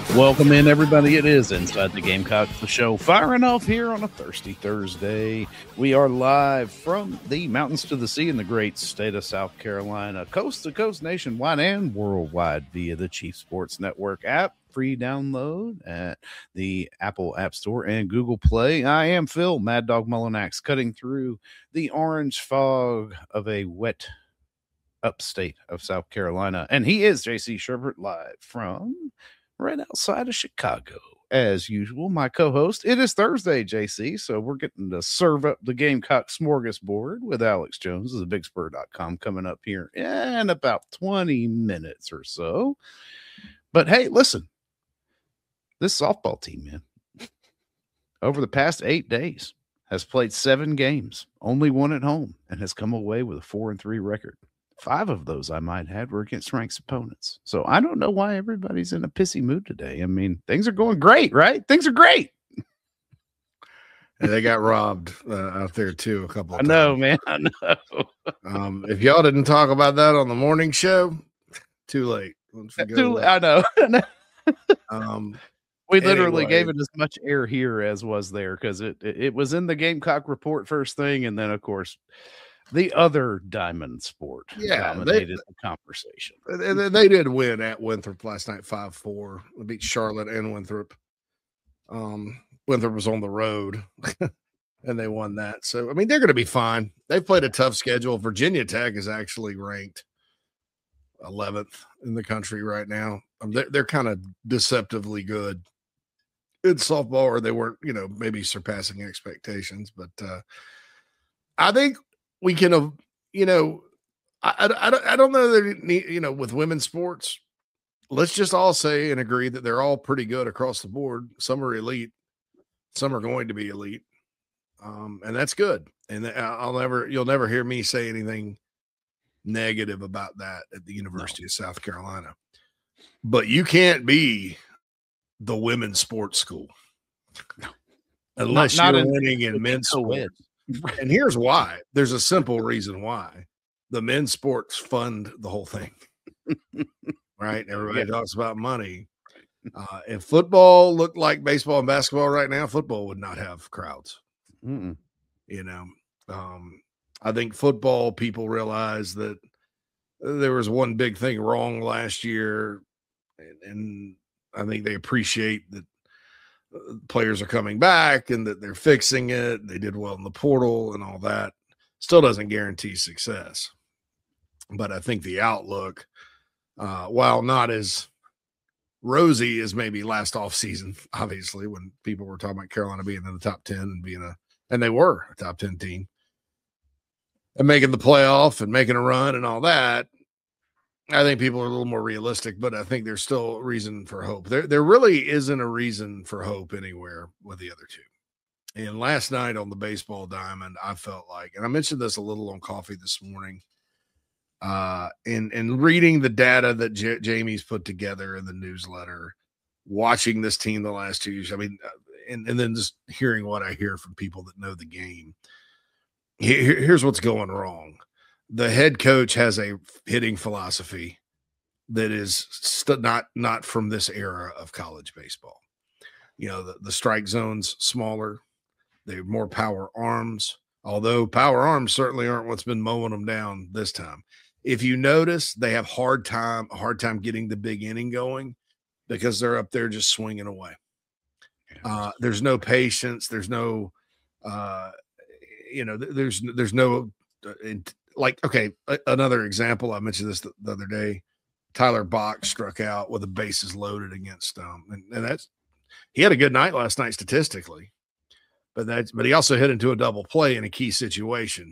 Welcome in, everybody. It is Inside the Gamecocks, the show firing off here on a thirsty Thursday. We are live from the mountains to the sea in the great state of South Carolina, coast to coast, nationwide, and worldwide via the Chief Sports Network app. Free download at the Apple App Store and Google Play. I am Phil, Mad Dog Mullinax, cutting through the orange fog of a wet upstate of South Carolina. And he is JC Sherbert, live from right outside of Chicago. As usual, my co-host, it is Thursday, JC, so we're getting to serve up the Gamecock smorgasbord with Alex Jones of thebigspur.com coming up here in about 20 minutes or so. But hey, listen, this softball team, man, over the past 8 days has played 7 games, only one at home, and has come away with a 4-3 record. 5 of those, I might add, were against ranked opponents. So I don't know why everybody's in a pissy mood today. I mean, things are going great, right? Things are great. And they got robbed out there too a couple of times. I know, man. I know. If y'all didn't talk about that on the morning show, too late. I know. We literally gave it as much air here as was there because it was in the Gamecock report first thing, and then of course the other diamond sport dominated the conversation. They did win at Winthrop last night, 5-4. They beat Charlotte and Winthrop. Winthrop was on the road, and they won that. So, I mean, they're going to be fine. They've played a tough schedule. Virginia Tech is actually ranked 11th in the country right now. They're kind of deceptively good in softball, or they weren't, maybe surpassing expectations. But I think we can, I don't know that, with women's sports, let's just all say and agree that they're all pretty good across the board. Some are elite, some are going to be elite. And that's good. And you'll never hear me say anything negative about that at the University of South Carolina. But you can't be the women's sports school unless you're winning in men's sports. And here's why. There's a simple reason why. The men's sports fund the whole thing. Right? Everybody talks about money. If football looked like baseball and basketball right now, football would not have crowds. Mm-mm. I think football people realize that there was one big thing wrong last year, and I think they appreciate that players are coming back and that they're fixing it. They did well in the portal and all that. Still doesn't guarantee success. But I think the outlook, while not as rosy as maybe last offseason, obviously, when people were talking about Carolina being in the top 10 and and they were a top 10 team and making the playoff and making a run and all that, I think people are a little more realistic, but I think there's still a reason for hope. There really isn't a reason for hope anywhere with the other two. And last night on the baseball diamond, I felt like, and I mentioned this a little on coffee this morning, and reading the data that Jamie's put together in the newsletter, watching this team the last 2 years, I mean, and then just hearing what I hear from people that know the game. Here's what's going wrong. The head coach has a hitting philosophy that is not from this era of college baseball. The strike zone's smaller. They have more power arms, although power arms certainly aren't what's been mowing them down this time. If you notice, they have a hard time getting the big inning going because they're up there just swinging away. There's no patience. There's no, there's no, another example. I mentioned this the other day. Tyler Bach struck out with the bases loaded against and he had a good night last night statistically, but he also hit into a double play in a key situation.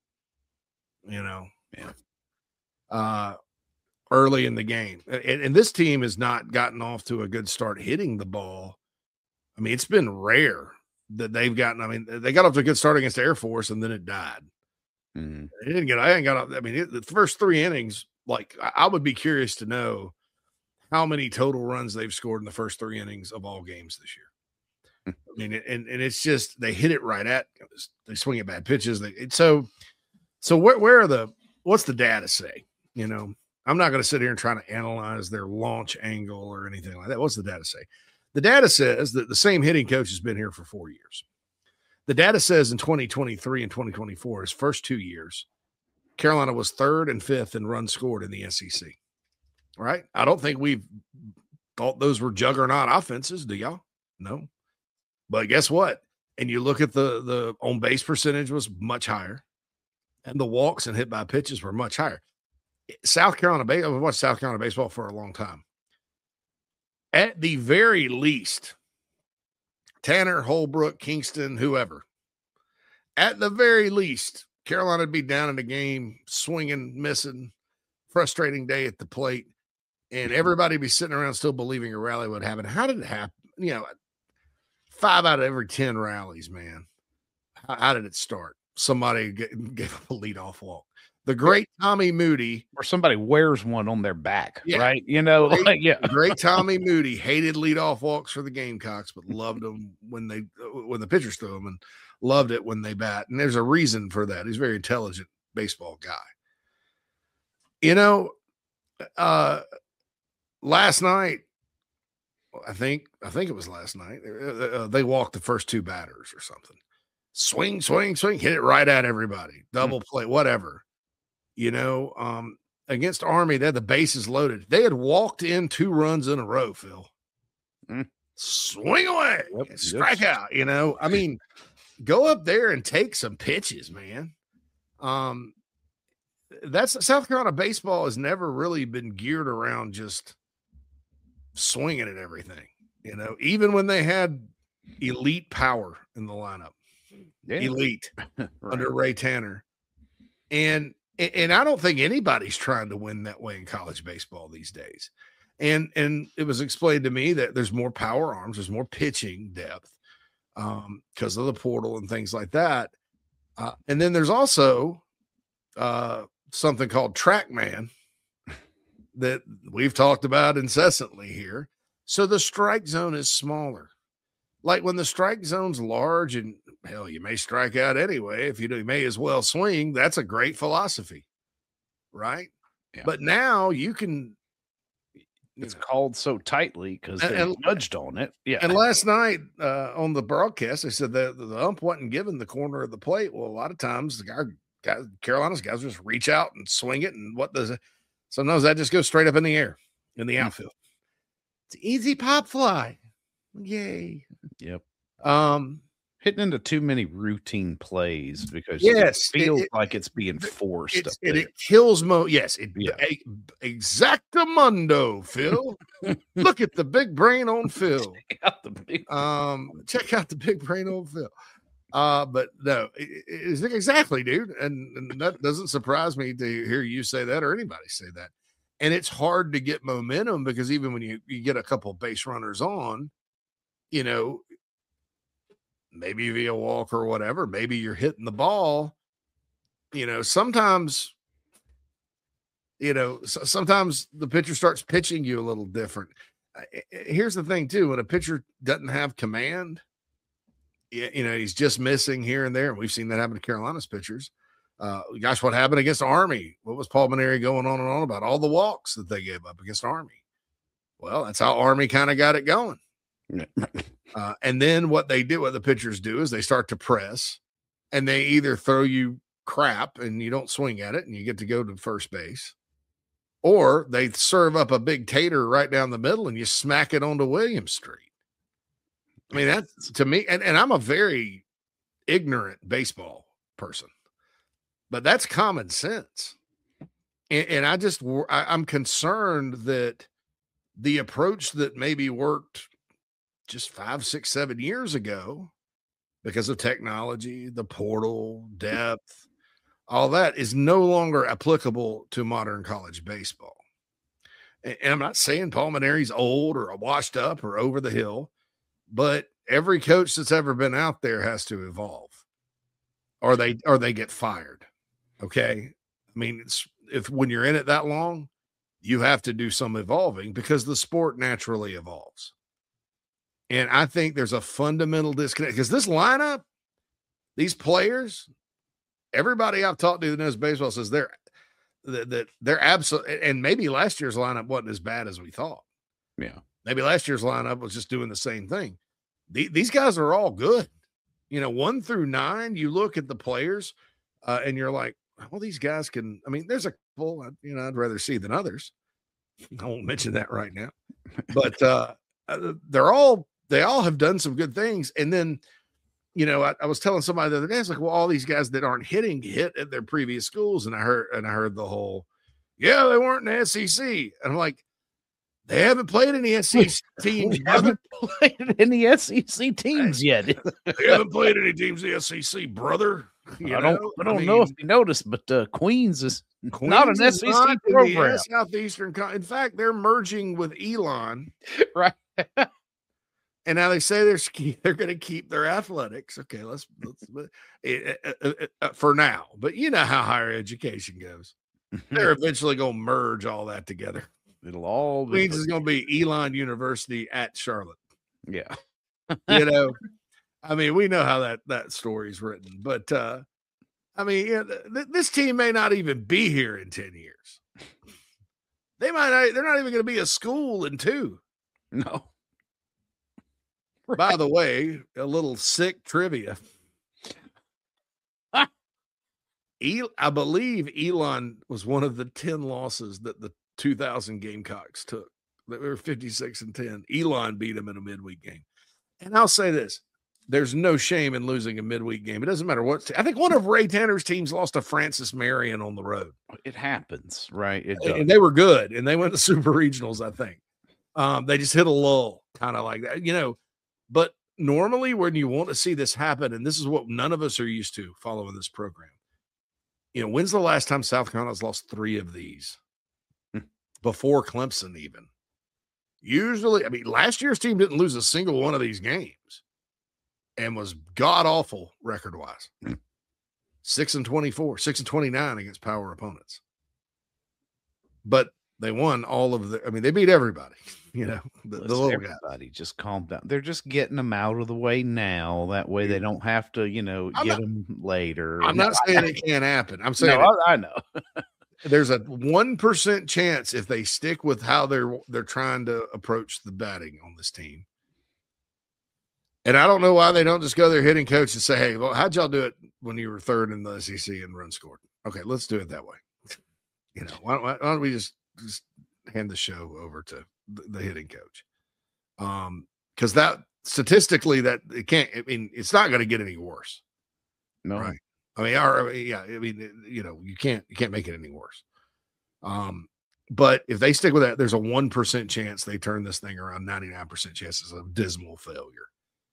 Early in the game, and this team has not gotten off to a good start hitting the ball. I mean, it's been rare that they've gotten. I mean, they got off to a good start against Air Force, and then it died. Mm-hmm. I ain't got off. I mean, the first 3 innings, like I would be curious to know how many total runs they've scored in the first 3 innings of all games this year. I mean, and it's just they hit it right at. They swing at bad pitches. So where are what's the data say? I'm not going to sit here and try to analyze their launch angle or anything like that. What's the data say? The data says that the same hitting coach has been here for 4 years. The data says in 2023 and 2024, his first 2 years, Carolina was 3rd and 5th in runs scored in the SEC. Right? I don't think we've thought those were juggernaut offenses. Do y'all? No. But guess what? And you look at the on base percentage was much higher, and the walks and hit by pitches were much higher. South Carolina, I've watched South Carolina baseball for a long time. At the very least, Tanner, Holbrook, Kingston, whoever, at the very least, Carolina would be down in the game, swinging, missing, frustrating day at the plate, and everybody be sitting around still believing a rally would happen. How did it happen? 5 out of every 10 rallies, man. How did it start? Somebody gave up a leadoff walk. The great Tommy Moody. Or somebody wears one on their back, right? Great Tommy Moody hated leadoff walks for the Gamecocks, but loved them when the pitchers threw them and loved it when they bat. And there's a reason for that. He's a very intelligent baseball guy. Last night, I think it was last night, they walked the first 2 batters or something. Swing, swing, swing, hit it right at everybody. Double play, whatever. Against Army, they had the bases loaded. They had walked in 2 runs in a row, Phil. Swing away, strike out. I mean, go up there and take some pitches, man. That's South Carolina baseball has never really been geared around just swinging at everything. Even when they had elite power in the lineup, elite right. Under Ray Tanner, and I don't think anybody's trying to win that way in college baseball these days. And it was explained to me that there's more power arms, there's more pitching depth because of the portal and things like that. And then there's also something called TrackMan that we've talked about incessantly here. So the strike zone is smaller. Like when the strike zone's large and hell, you may strike out anyway. If you do, you may as well swing. That's a great philosophy, right? Yeah. But now you can. It's called so tightly because they nudged on it. Yeah. And last night on the broadcast, they said that the ump wasn't given the corner of the plate. Well, a lot of times the Carolina's guys just reach out and swing it. And what does it? Sometimes that just goes straight up in the air in the outfield. It's easy pop fly. Yay. Yep. Hitting into too many routine plays because it feels like it's being forced. It kills exactamundo, Phil. Look at the big brain on Phil. Check out the big brain on Phil. But no, it's exactly, dude. And that doesn't surprise me to hear you say that or anybody say that. And it's hard to get momentum because even when you get a couple base runners on, maybe via walk or whatever, maybe you're hitting the ball, sometimes the pitcher starts pitching you a little different. Here's the thing too, when a pitcher doesn't have command, he's just missing here and there. And we've seen that happen to Carolina's pitchers. Gosh, what happened against Army? What was Paul Mainieri going on and on about? All the walks that they gave up against Army. Well, that's how Army kind of got it going. And then what the pitchers do is they start to press and they either throw you crap and you don't swing at it and you get to go to first base, or they serve up a big tater right down the middle and you smack it onto Williams Street. I mean, that's to me, and I'm a very ignorant baseball person, but that's common sense. And I'm concerned that the approach that maybe worked just 5, 6, 7 years ago because of technology, the portal, depth, all that is no longer applicable to modern college baseball. And I'm not saying Paul Mainieri's old or washed up or over the hill, but every coach that's ever been out there has to evolve or they get fired. Okay. I mean, when you're in it that long, you have to do some evolving because the sport naturally evolves. And I think there's a fundamental disconnect because this lineup, these players, everybody I've talked to that knows baseball says that they're absolutely, and maybe last year's lineup wasn't as bad as we thought. Yeah. Maybe last year's lineup was just doing the same thing. These guys are all good. 1 through 9, you look at the players and you're like, well, these guys can, I mean, there's a couple, I'd rather see than others. I won't mention that right now, but they all have done some good things. And then, I was telling somebody the other day, it's like, well, all these guys that aren't hit at their previous schools. And I heard the whole, yeah, they weren't in the SEC. And I'm like, they haven't played any SEC teams. They haven't played any SEC teams yet. They haven't played any teams in the SEC, brother. I don't know if you noticed, but Queens is not an SEC program. Southeastern. In fact, they're merging with Elon. Right. And now they say they're going to keep their athletics. Okay, let's for now. But you know how higher education goes. They're eventually going to merge all that together. It'll all be Queens is going to be Elon University at Charlotte. Yeah. I mean, we know how that story's written, but I mean, this team may not even be here in 10 years. They're not even going to be a school in 2. No. Right. By the way, a little sick trivia. I believe Elon was one of the 10 losses that the 2000 Gamecocks took. They were 56-10. Elon beat them in a midweek game. And I'll say this. There's no shame in losing a midweek game. It doesn't matter what. I think one of Ray Tanner's teams lost to Francis Marion on the road. It happens, right? It does. And they were good, and they went to super regionals, I think. They just hit a lull, kind of like that, But normally when you want to see this happen, and this is what none of us are used to following this program, when's the last time South Carolina's lost 3 of these? Before Clemson even? Usually, I mean, last year's team didn't lose a single one of these games and was god-awful record-wise. 6-24, 6-29 against power opponents. But they won all of they beat everybody, the little everybody guys. Just calm down. They're just getting them out of the way now. That way they don't have to, get them later. I'm not saying it can't happen. I'm saying I know. There's a 1% chance if they stick with how they're trying to approach the batting on this team. And I don't know why they don't just go to their hitting coach and say, hey, well, how'd y'all do it when you were 3rd in the SEC and runs scored? Okay, let's do it that way. Why don't we just hand the show over to the hitting coach? Because that statistically that it can't. I mean, it's not going to get any worse. No, right? I mean, you can't make it any worse. But if they stick with that, there's a 1% chance they turn this thing around. 99% chance it's a dismal failure.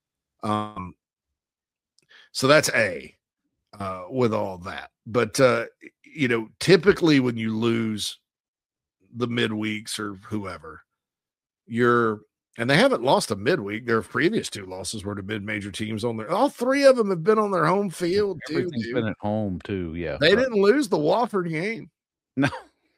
So that's with all that. But typically when you lose the midweeks or whoever, and they haven't lost a midweek. Their previous 2 losses were to mid-major teams all 3 of them have been on their home field. Everything's been at home too. Yeah. They didn't lose the Wofford game. No.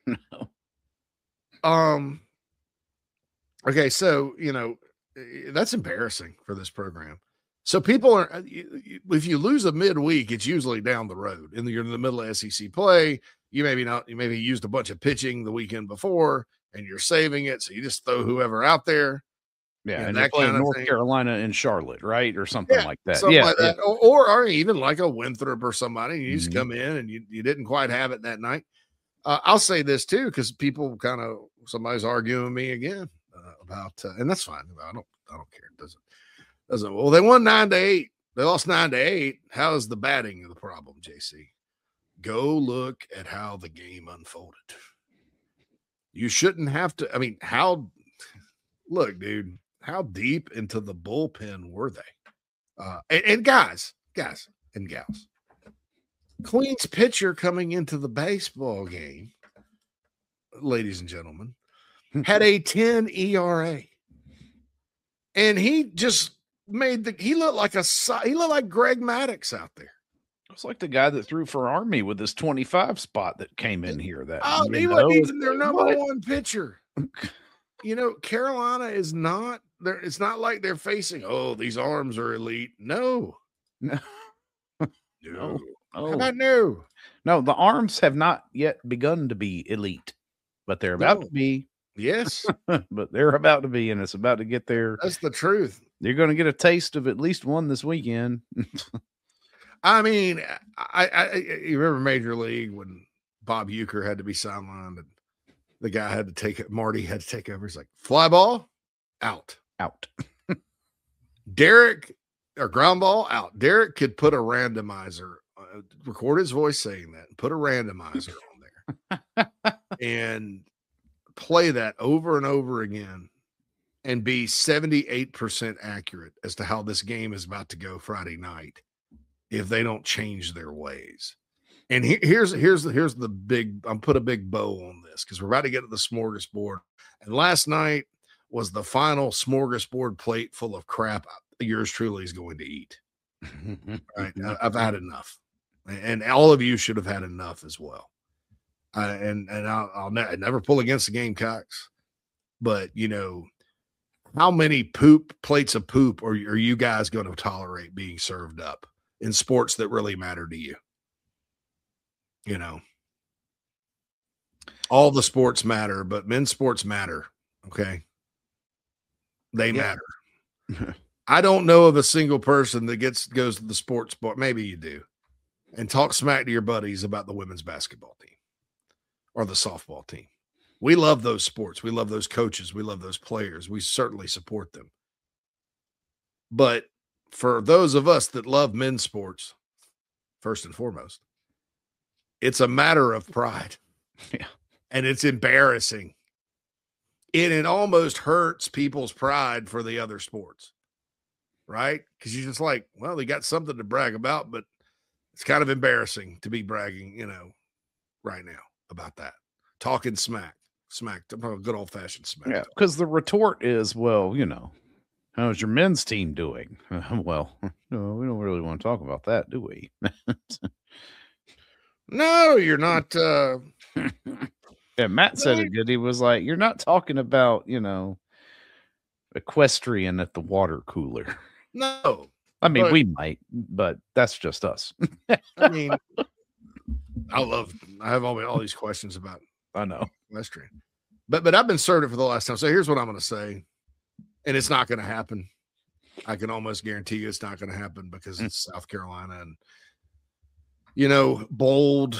Okay. So, that's embarrassing for this program. So people are, if you lose a midweek, it's usually down the road and you're in the middle of SEC play. You maybe used a bunch of pitching the weekend before and you're saving it. So you just throw whoever out there. Yeah. And that kind of North Carolina and Charlotte, right? Or something like that. Like that. Or even like a Winthrop or somebody. You just come in and you didn't quite have it that night. I'll say this too, because people somebody's arguing with me again about, and that's fine. I don't care. It doesn't. Well, they won 9-8. They lost 9-8. How is the batting the problem, JC? Go look at how the game unfolded. You shouldn't have to. I mean, look, dude, how deep into the bullpen were they? And guys and gals, Queen's pitcher coming into the baseball game, ladies and gentlemen, had a 10 ERA. And he just he looked like Greg Maddux out there. It's like the guy that threw for Army with his 25 spot that came in here. He wasn't even their number 1 pitcher. Carolina is not there. It's not like they're facing, these arms are elite. No. How Oh, about no? no, the arms have not yet begun to be elite, but they're about No. to be. Yes, But they're about to be, and it's about to get there. that's the truth. You're going to get a taste of at least one this weekend. I mean, you remember Major League when Bob Uecker had to be sidelined and the guy had to take it. Marty had to take over. He's like, fly ball, out. Out. Derek, or ground ball, out. Derek could put a randomizer, record his voice saying that, and put a randomizer on there and play that over and over again and be 78% accurate as to how this game is about to go Friday night if they don't change their ways. And here's the big, I'm put a big bow on this because we're about to get to the smorgasbord. And last night was the final smorgasbord plate full of crap yours truly is going to eat. Right? I've had enough. And all of you should have had enough as well. I'll never pull against the Gamecocks, but you know, how many plates of poop are you guys going to tolerate being served up in sports that really matter to you? You know, all the sports matter, but men's sports matter. Okay. They matter. I don't know of a single person that goes to the sports bar. Maybe you do, and talk smack to your buddies about the women's basketball team or the softball team. We love those sports. We love those coaches. We love those players. We certainly support them. But for those of us that love men's sports, first and foremost, it's a matter of pride. Yeah. And it's embarrassing. And it almost hurts people's pride for the other sports, right? Because you're just like, well, they got something to brag about, but it's kind of embarrassing to be bragging, you know, right now about that. Talking smack, good old fashioned smack. Yeah, because the retort is, well, you know, how's your men's team doing? Well, no, we don't really want to talk about that, do we? No, you're not. Yeah, Matt said it good. He was like, you're not talking about, you know, equestrian at the water cooler. No. I mean, we might, but that's just us. I mean, I have all these questions about I know equestrian, but I've been served it for the last time. So here's what I'm going to say, and it's not going to happen. I can almost guarantee you it's not going to happen because it's South Carolina, and you know, bold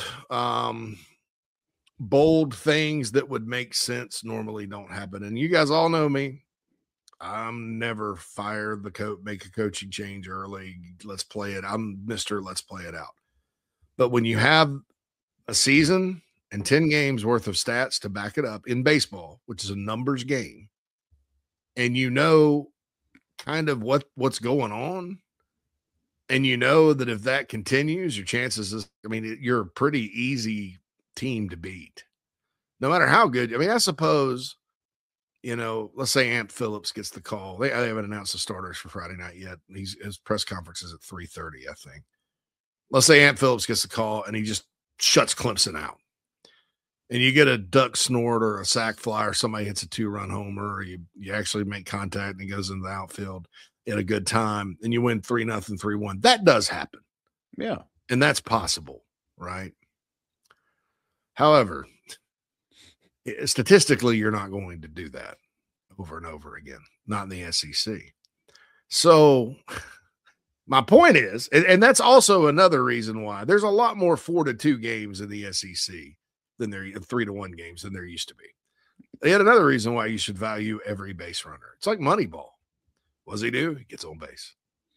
things that would make sense normally don't happen. And you guys all know me. I'm never fire the coach, make a coaching change early. Let's play it. I'm Mr. Let's play it out. But when you have a season and 10 games worth of stats to back it up in baseball, which is a numbers game, and you know kind of what's going on, and you know that if that continues, your chances is, I mean, you're a pretty easy team to beat, no matter how good. I mean, I suppose, you know, let's say Ant Phillips gets the call. They haven't announced the starters for Friday night yet. His press conference is at 3:30, I think. Let's say Ant Phillips gets the call and he just shuts Clemson out. And you get a duck snort or a sack fly or somebody hits a 2-run homer, or you actually make contact and he goes into the outfield at a good time and you win 3-0, 3-1. That does happen. Yeah. And that's possible, right? However, statistically, you're not going to do that over and over again, not in the SEC. So my point is, and that's also another reason why there's a lot more 4-2 games in the SEC than there 3-1 games than there used to be. Yet another reason why you should value every base runner. It's like Moneyball. What does he do? He gets on base.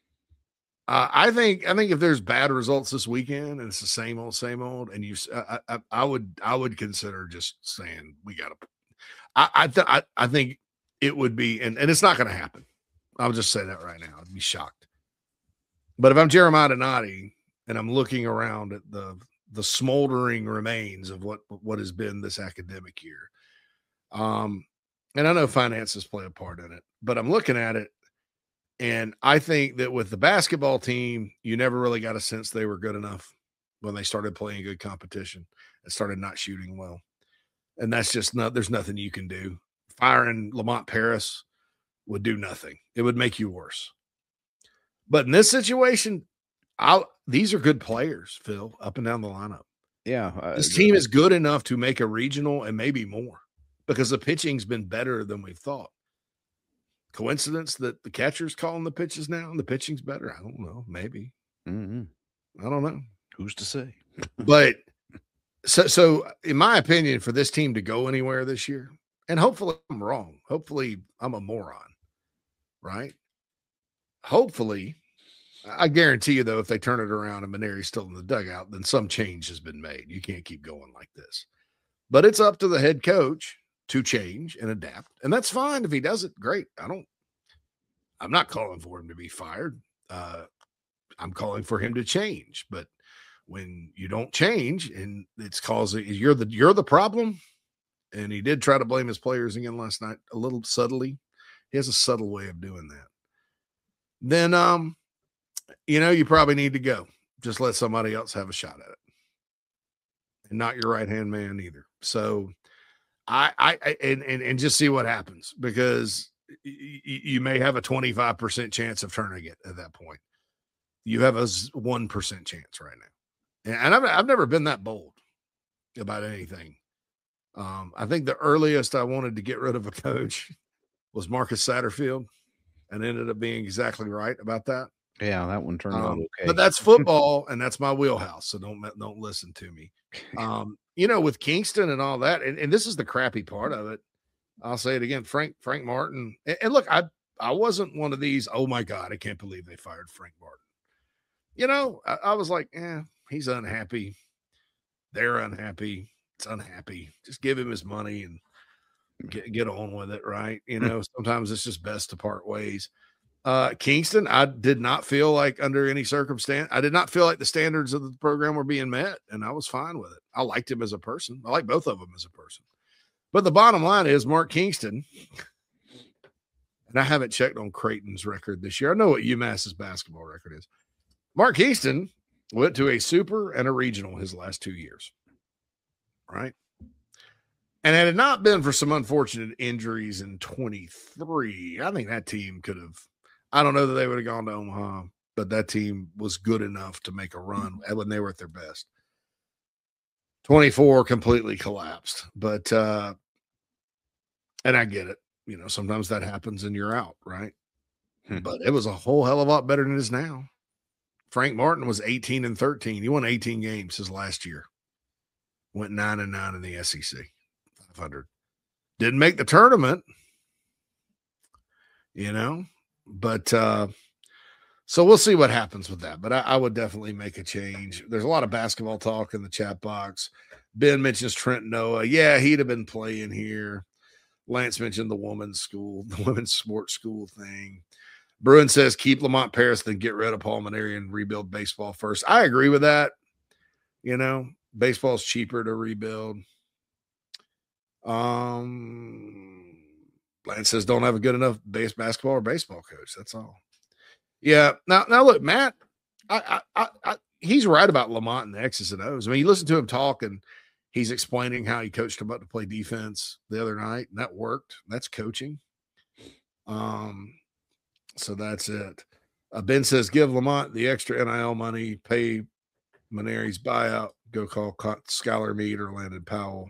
I think if there's bad results this weekend and it's the same old, and I would consider just saying we got to. I think it would be, and it's not going to happen. I'll just say that right now. I'd be shocked. But if I'm Jeremiah Donati and I'm looking around at the smoldering remains of what has been this academic year, and I know finances play a part in it, but I'm looking at it. And I think that with the basketball team, you never really got a sense they were good enough when they started playing good competition and started not shooting well. And that's just there's nothing you can do. Firing Lamont Paris would do nothing. It would make you worse. But in this situation, these are good players, Phil, up and down the lineup. Yeah. This team is good enough to make a regional and maybe more because the pitching's been better than we thought. Coincidence that the catcher's calling the pitches now and the pitching's better? I don't know. Maybe. Mm-hmm. I don't know. Who's to say? But so in my opinion, for this team to go anywhere this year, and hopefully I'm wrong. Hopefully I'm a moron, right? Hopefully, I guarantee you, though, if they turn it around and Mainieri's still in the dugout, then some change has been made. You can't keep going like this. But it's up to the head coach to change and adapt. And that's fine. If he does it, great. I'm not calling for him to be fired. I'm calling for him to change. But when you don't change and it's causing you're the problem. And he did try to blame his players again last night a little subtly. He has a subtle way of doing that. Then you probably need to go. Just let somebody else have a shot at it. And not your right-hand man either. So I just see what happens, because you may have a 25% chance of turning it at that point. You have a 1% chance right now. And I've never been that bold about anything. I think the earliest I wanted to get rid of a coach was Marcus Satterfield, and ended up being exactly right about that. Yeah, that one turned out okay. But that's football, and that's my wheelhouse, so don't listen to me. With Kingston and all that, and this is the crappy part of it. I'll say it again, Frank Martin. And look, I wasn't one of these, oh my God, I can't believe they fired Frank Martin. I was like, he's unhappy. They're unhappy. It's unhappy. Just give him his money and get on with it, right? Sometimes it's just best to part ways. Kingston, I did not feel like under any circumstance, I did not feel like the standards of the program were being met, and I was fine with it. I liked him as a person. I like both of them as a person. But the bottom line is Mark Kingston, and I haven't checked on Creighton's record this year. I know what UMass's basketball record is. Mark Kingston went to a super and a regional his last 2 years, right? And had it not been for some unfortunate injuries in 23, I think that team could have, I don't know that they would have gone to Omaha, but that team was good enough to make a run when they were at their best. 24 completely collapsed. But, and I get it. Sometimes that happens and you're out, right? But it was a whole hell of a lot better than it is now. Frank Martin was 18-13. He won 18 games his last year. Went 9-9 in the SEC. 500. Didn't make the tournament, but so we'll see what happens with that. But I would definitely make a change. There's a lot of basketball talk in the chat box. Ben mentions Trent Noah. Yeah, he'd have been playing here. Lance mentioned the women's sports school thing. Bruin says keep Lamont Paris, then get rid of Paul Mainieri and rebuild baseball first. I agree with that. Baseball's cheaper to rebuild. Lance says don't have a good enough basketball or baseball coach. That's all. Yeah. Now look, Matt, he's right about Lamont and the X's and O's. I mean, you listen to him talk, and he's explaining how he coached him up to play defense the other night, and that worked. That's coaching. So that's it. Ben says give Lamont the extra NIL money, pay Mainieri's buyout, go call Skylar Meade or Landon Powell.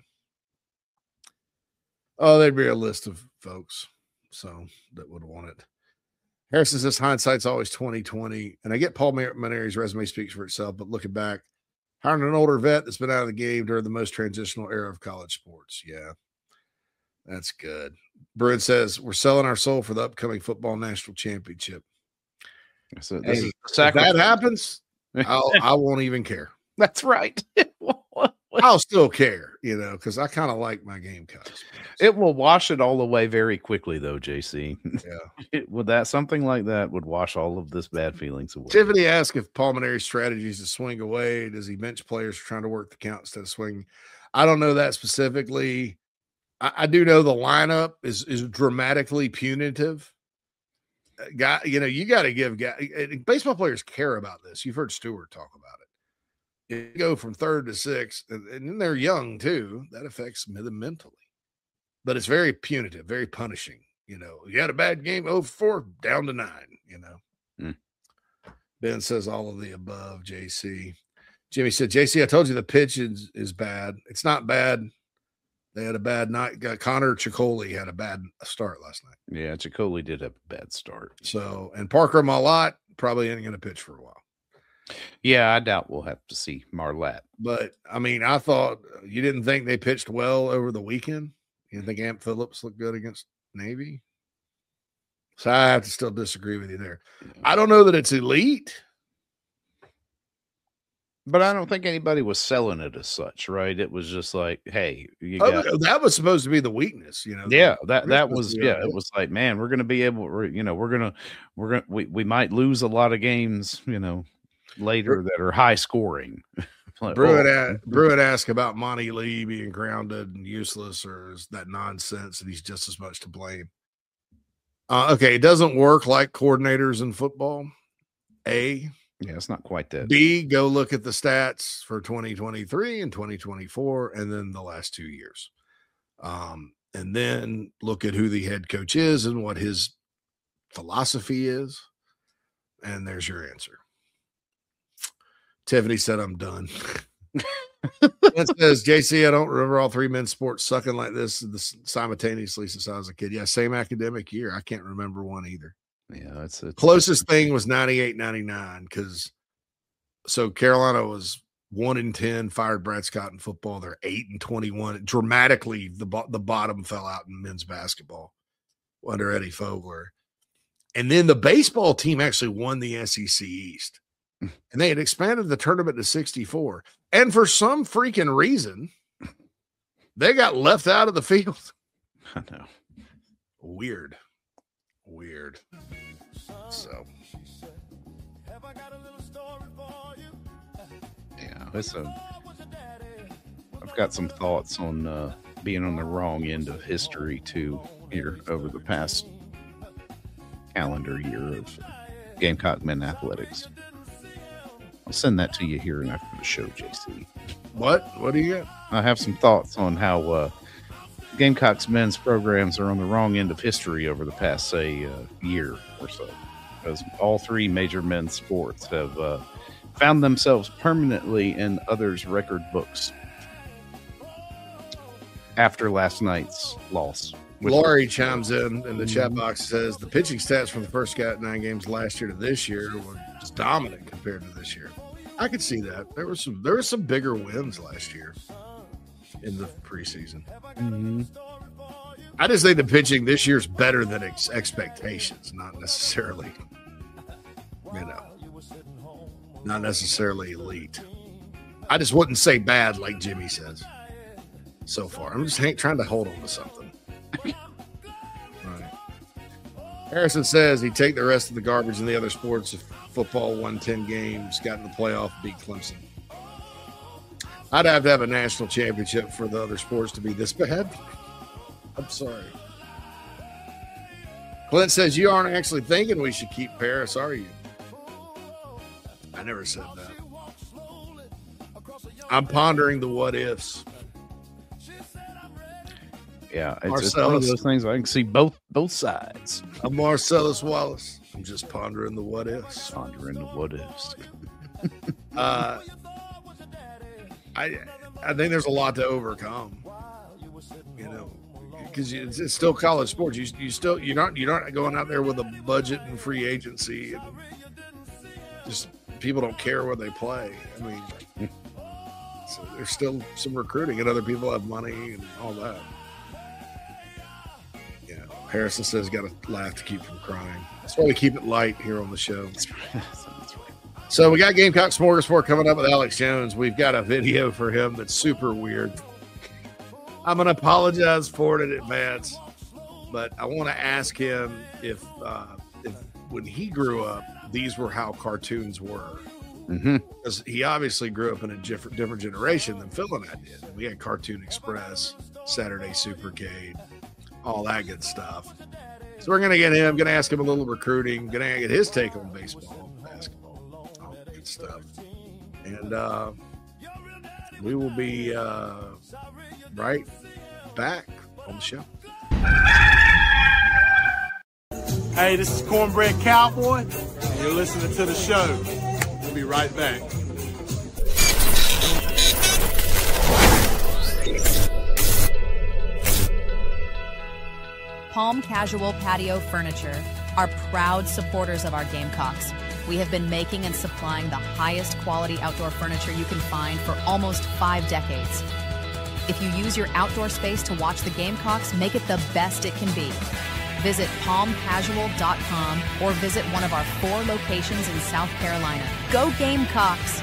Oh, there'd be a list of folks that would want it. Harrison says hindsight's always 20/20, and I get Paul Mainieri's resume speaks for itself, but looking back, hiring an older vet that's been out of the game during the most transitional era of college sports. Yeah, that's good. Bruin says we're selling our soul for the upcoming football national championship. So if that happens, I won't even care. That's right. I'll still care, because I kind of like my Gamecocks. It will wash it all away very quickly, though, JC. Yeah. Something like that would wash all of this bad feelings away. Tiffany asked if Paul Mainieri's strategy is to swing away. Does he bench players trying to work the count instead of swinging? I don't know that specifically. I do know the lineup is dramatically punitive. You got to give baseball players care about this. You've heard Stewart talk about it. You go from third to sixth, and they're young too. That affects them mentally, but it's very punitive, very punishing. You had a bad game, 0-4, down to 9. Ben says all of the above, JC. Jimmy said, JC, I told you the pitch is bad. It's not bad. They had a bad night. Connor Ciccoli had a bad start last night. Yeah, Ciccoli did have a bad start. So, and Parker Marlatt probably ain't going to pitch for a while. Yeah, I doubt we'll have to see Marlatt. But, I mean, I thought you didn't think they pitched well over the weekend? You didn't think Amp Phillips looked good against Navy? So I have to still disagree with you there. I don't know that it's elite. But I don't think anybody was selling it as such, right? It was just like, hey, that was supposed to be the weakness, you know. Yeah, that was it was like, man, we're gonna be able, we might lose a lot of games, later that are high scoring. Bruitt asked about Monty Lee being grounded and useless, or is that nonsense and he's just as much to blame? Okay, it doesn't work like coordinators in football. Yeah, it's not quite that. B, go look at the stats for 2023 and 2024, and then the last 2 years. And then look at who the head coach is and what his philosophy is. And there's your answer. Tiffany said, I'm done. That says, JC, I don't remember all three men's sports sucking like this simultaneously since I was a kid. Yeah, same academic year. I can't remember one either. Yeah, it's closest thing was 98-99 because so Carolina was 1-10, fired Brad Scott in football. They're 8-21. Dramatically, the bottom fell out in men's basketball under Eddie Fogler. And then the baseball team actually won the SEC East. And they had expanded the tournament to 64. And for some freaking reason, they got left out of the field. I know. Weird. So, yeah, I've got some thoughts on being on the wrong end of history too here over the past calendar year of Gamecock men athletics. I'll send that to you here and after the show, JC. What do you got? I have some thoughts on how Gamecocks men's programs are on the wrong end of history over the past, say, year or so. Because all three major men's sports have found themselves permanently in others' record books after last night's loss. Laurie chimes in the chat box, says the pitching stats from the first 9 games last year to this year were just dominant compared to this year. I could see that. There were some bigger wins last year in the preseason. Mm-hmm. I just think the pitching this year's better than expectations, not necessarily, not necessarily elite. I just wouldn't say bad like Jimmy says so far. I'm just trying to hold on to something. Right. Harrison says he'd take the rest of the garbage in the other sports if football won 10 games, got in the playoff, beat Clemson. I'd have to have a national championship for the other sports to be this bad. I'm sorry. Clint says you aren't actually thinking we should keep Paris, are you? I never said that. I'm pondering the what ifs. Yeah, it's one of those things I can see both sides. I'm Marcellus Wallace. I'm just pondering the what ifs. Pondering the what ifs. I think there's a lot to overcome. Because it's still college sports. You're not going out there with a budget and free agency, and just people don't care where they play. I mean, so there's still some recruiting, and other people have money and all that. Yeah, Harrison says, "Got to laugh to keep from crying." That's why we keep it light here on the show. That's right. So we got Gamecock Smorgasbord coming up with Alex Jones. We've got a video for him that's super weird. I'm going to apologize for it in advance, but I want to ask him if when he grew up, these were how cartoons were. Mm-hmm. Because he obviously grew up in a different generation than Phil and I did. We had Cartoon Express, Saturday Supercade, all that good stuff. So we're going to get him, going to ask him a little recruiting, going to get his take on baseball, basketball, all that good stuff. And we will be right back on the show. Hey, this is Cornbread Cowboy. You're listening to the show. We'll be right back. Palm Casual Patio Furniture are proud supporters of our Gamecocks. We have been making and supplying the highest quality outdoor furniture you can find for almost 5 decades. If you use your outdoor space to watch the Gamecocks, make it the best it can be. Visit palmcasual.com or visit one of our 4 locations in South Carolina. Go Gamecocks!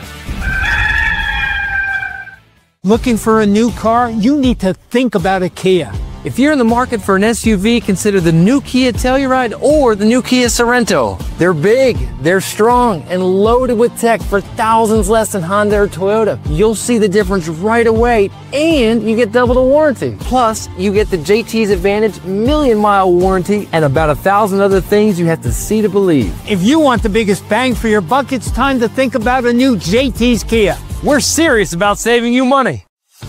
Looking for a new car? You need to think about a Kia. If you're in the market for an SUV, consider the new Kia Telluride or the new Kia Sorento. They're big, they're strong, and loaded with tech for thousands less than Honda or Toyota. You'll see the difference right away, and you get double the warranty. Plus, you get the JT's Advantage million-mile warranty and about 1,000 other things you have to see to believe. If you want the biggest bang for your buck, it's time to think about a new JT's Kia. We're serious about saving you money.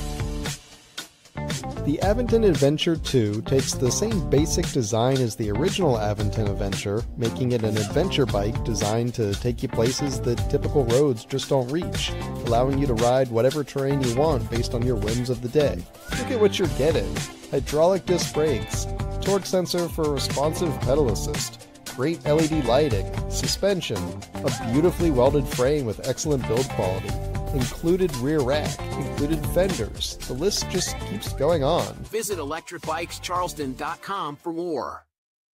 The Aventon Adventure 2 takes the same basic design as the original Aventon Adventure, making it an adventure bike designed to take you places that typical roads just don't reach, allowing you to ride whatever terrain you want based on your whims of the day. Look at what you're getting. Hydraulic disc brakes, torque sensor for responsive pedal assist, great LED lighting, suspension, a beautifully welded frame with excellent build quality, included rear rack, included fenders. The list just keeps going on. Visit electricbikescharleston.com for more.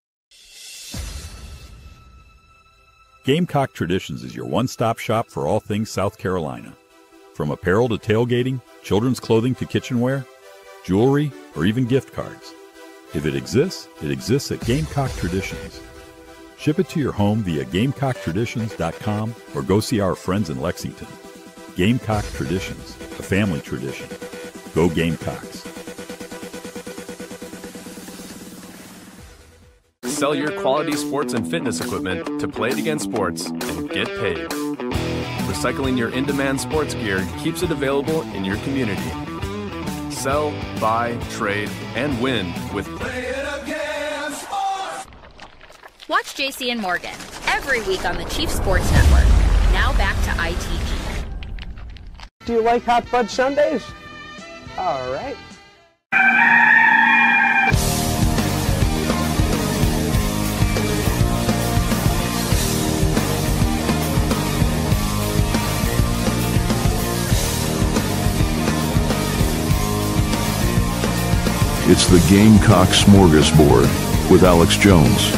Gamecock Traditions is your one-stop shop for all things South Carolina. From apparel to tailgating, children's clothing to kitchenware, jewelry, or even gift cards. If it exists at Gamecock Traditions. Ship it to your home via GamecockTraditions.com or go see our friends in Lexington. Gamecock Traditions, a family tradition. Go Gamecocks. Sell your quality sports and fitness equipment to Play It Again Sports and get paid. Recycling your in-demand sports gear keeps it available in your community. Sell, buy, trade, and win with Play It Again Sports. Watch JC and Morgan every week on the Chief Sports Network. Now back to ITG. Do you like hot fudge sundaes? All right. It's the Gamecock Smorgasbord with Alex Jones.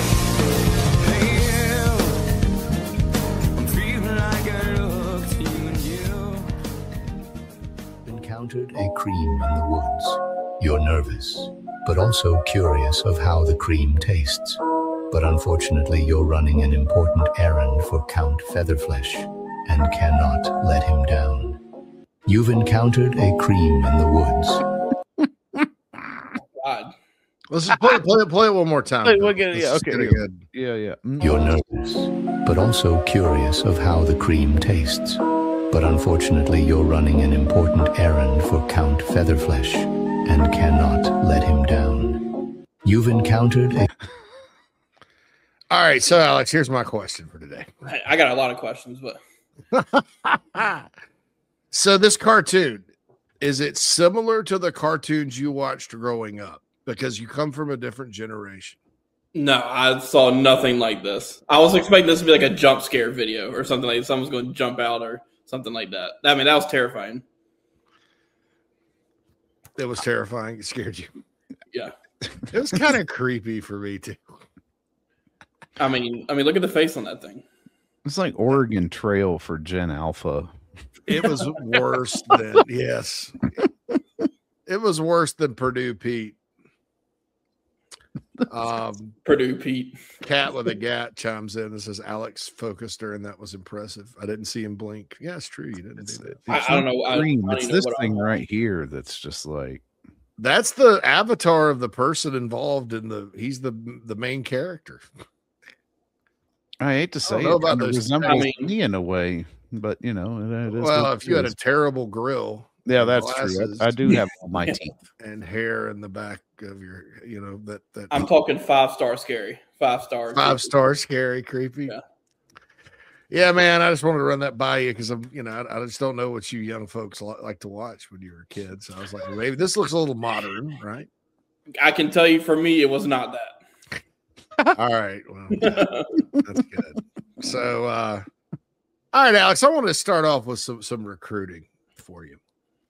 Encountered a cream in the woods. You're nervous, but also curious of how the cream tastes. But unfortunately, you're running an important errand for Count Featherflesh and cannot let him down. You've encountered a cream in the woods. God. Let's just play it one more time. Good. Yeah. You're nervous, but also curious of how the cream tastes. But unfortunately, you're running an important errand for Count Featherflesh and cannot let him down. You've encountered a... All right, so Alex, here's my question for today. I got a lot of questions, but... So this cartoon, is it similar to the cartoons you watched growing up? Because you come from a different generation. No, I saw nothing like this. I was expecting this to be like a jump scare video or something like someone's going to jump out or something like that. I mean, that was terrifying. It was terrifying. It scared you. Yeah. It was kind of creepy for me too. I mean, look at the face on that thing. It's like Oregon Trail for Gen Alpha. It was worse than yes. It was worse than Purdue Pete. Purdue Pete. Cat with a Gat chimes in and says Alex focused her and that was impressive. I didn't see him blink. Yeah, it's true. You didn't do that. I don't know. It's this thing right here that's just like that's the avatar of the person involved in he's the main character. I hate to say it kind of resembles me in a way, but you know, it is. Well, if you had a terrible grill. Yeah, that's true. I do have all my teeth and hair in the back of your, I'm talking 5-star scary. 5 stars. 5-star scary, creepy. Yeah. Yeah, man. I just wanted to run that by you because I just don't know what you young folks like to watch when you were kids. So I was like, well, maybe this looks a little modern, right? I can tell you, for me, it was not that. All right, well, that's good. So, all right, Alex, I want to start off with some recruiting for you.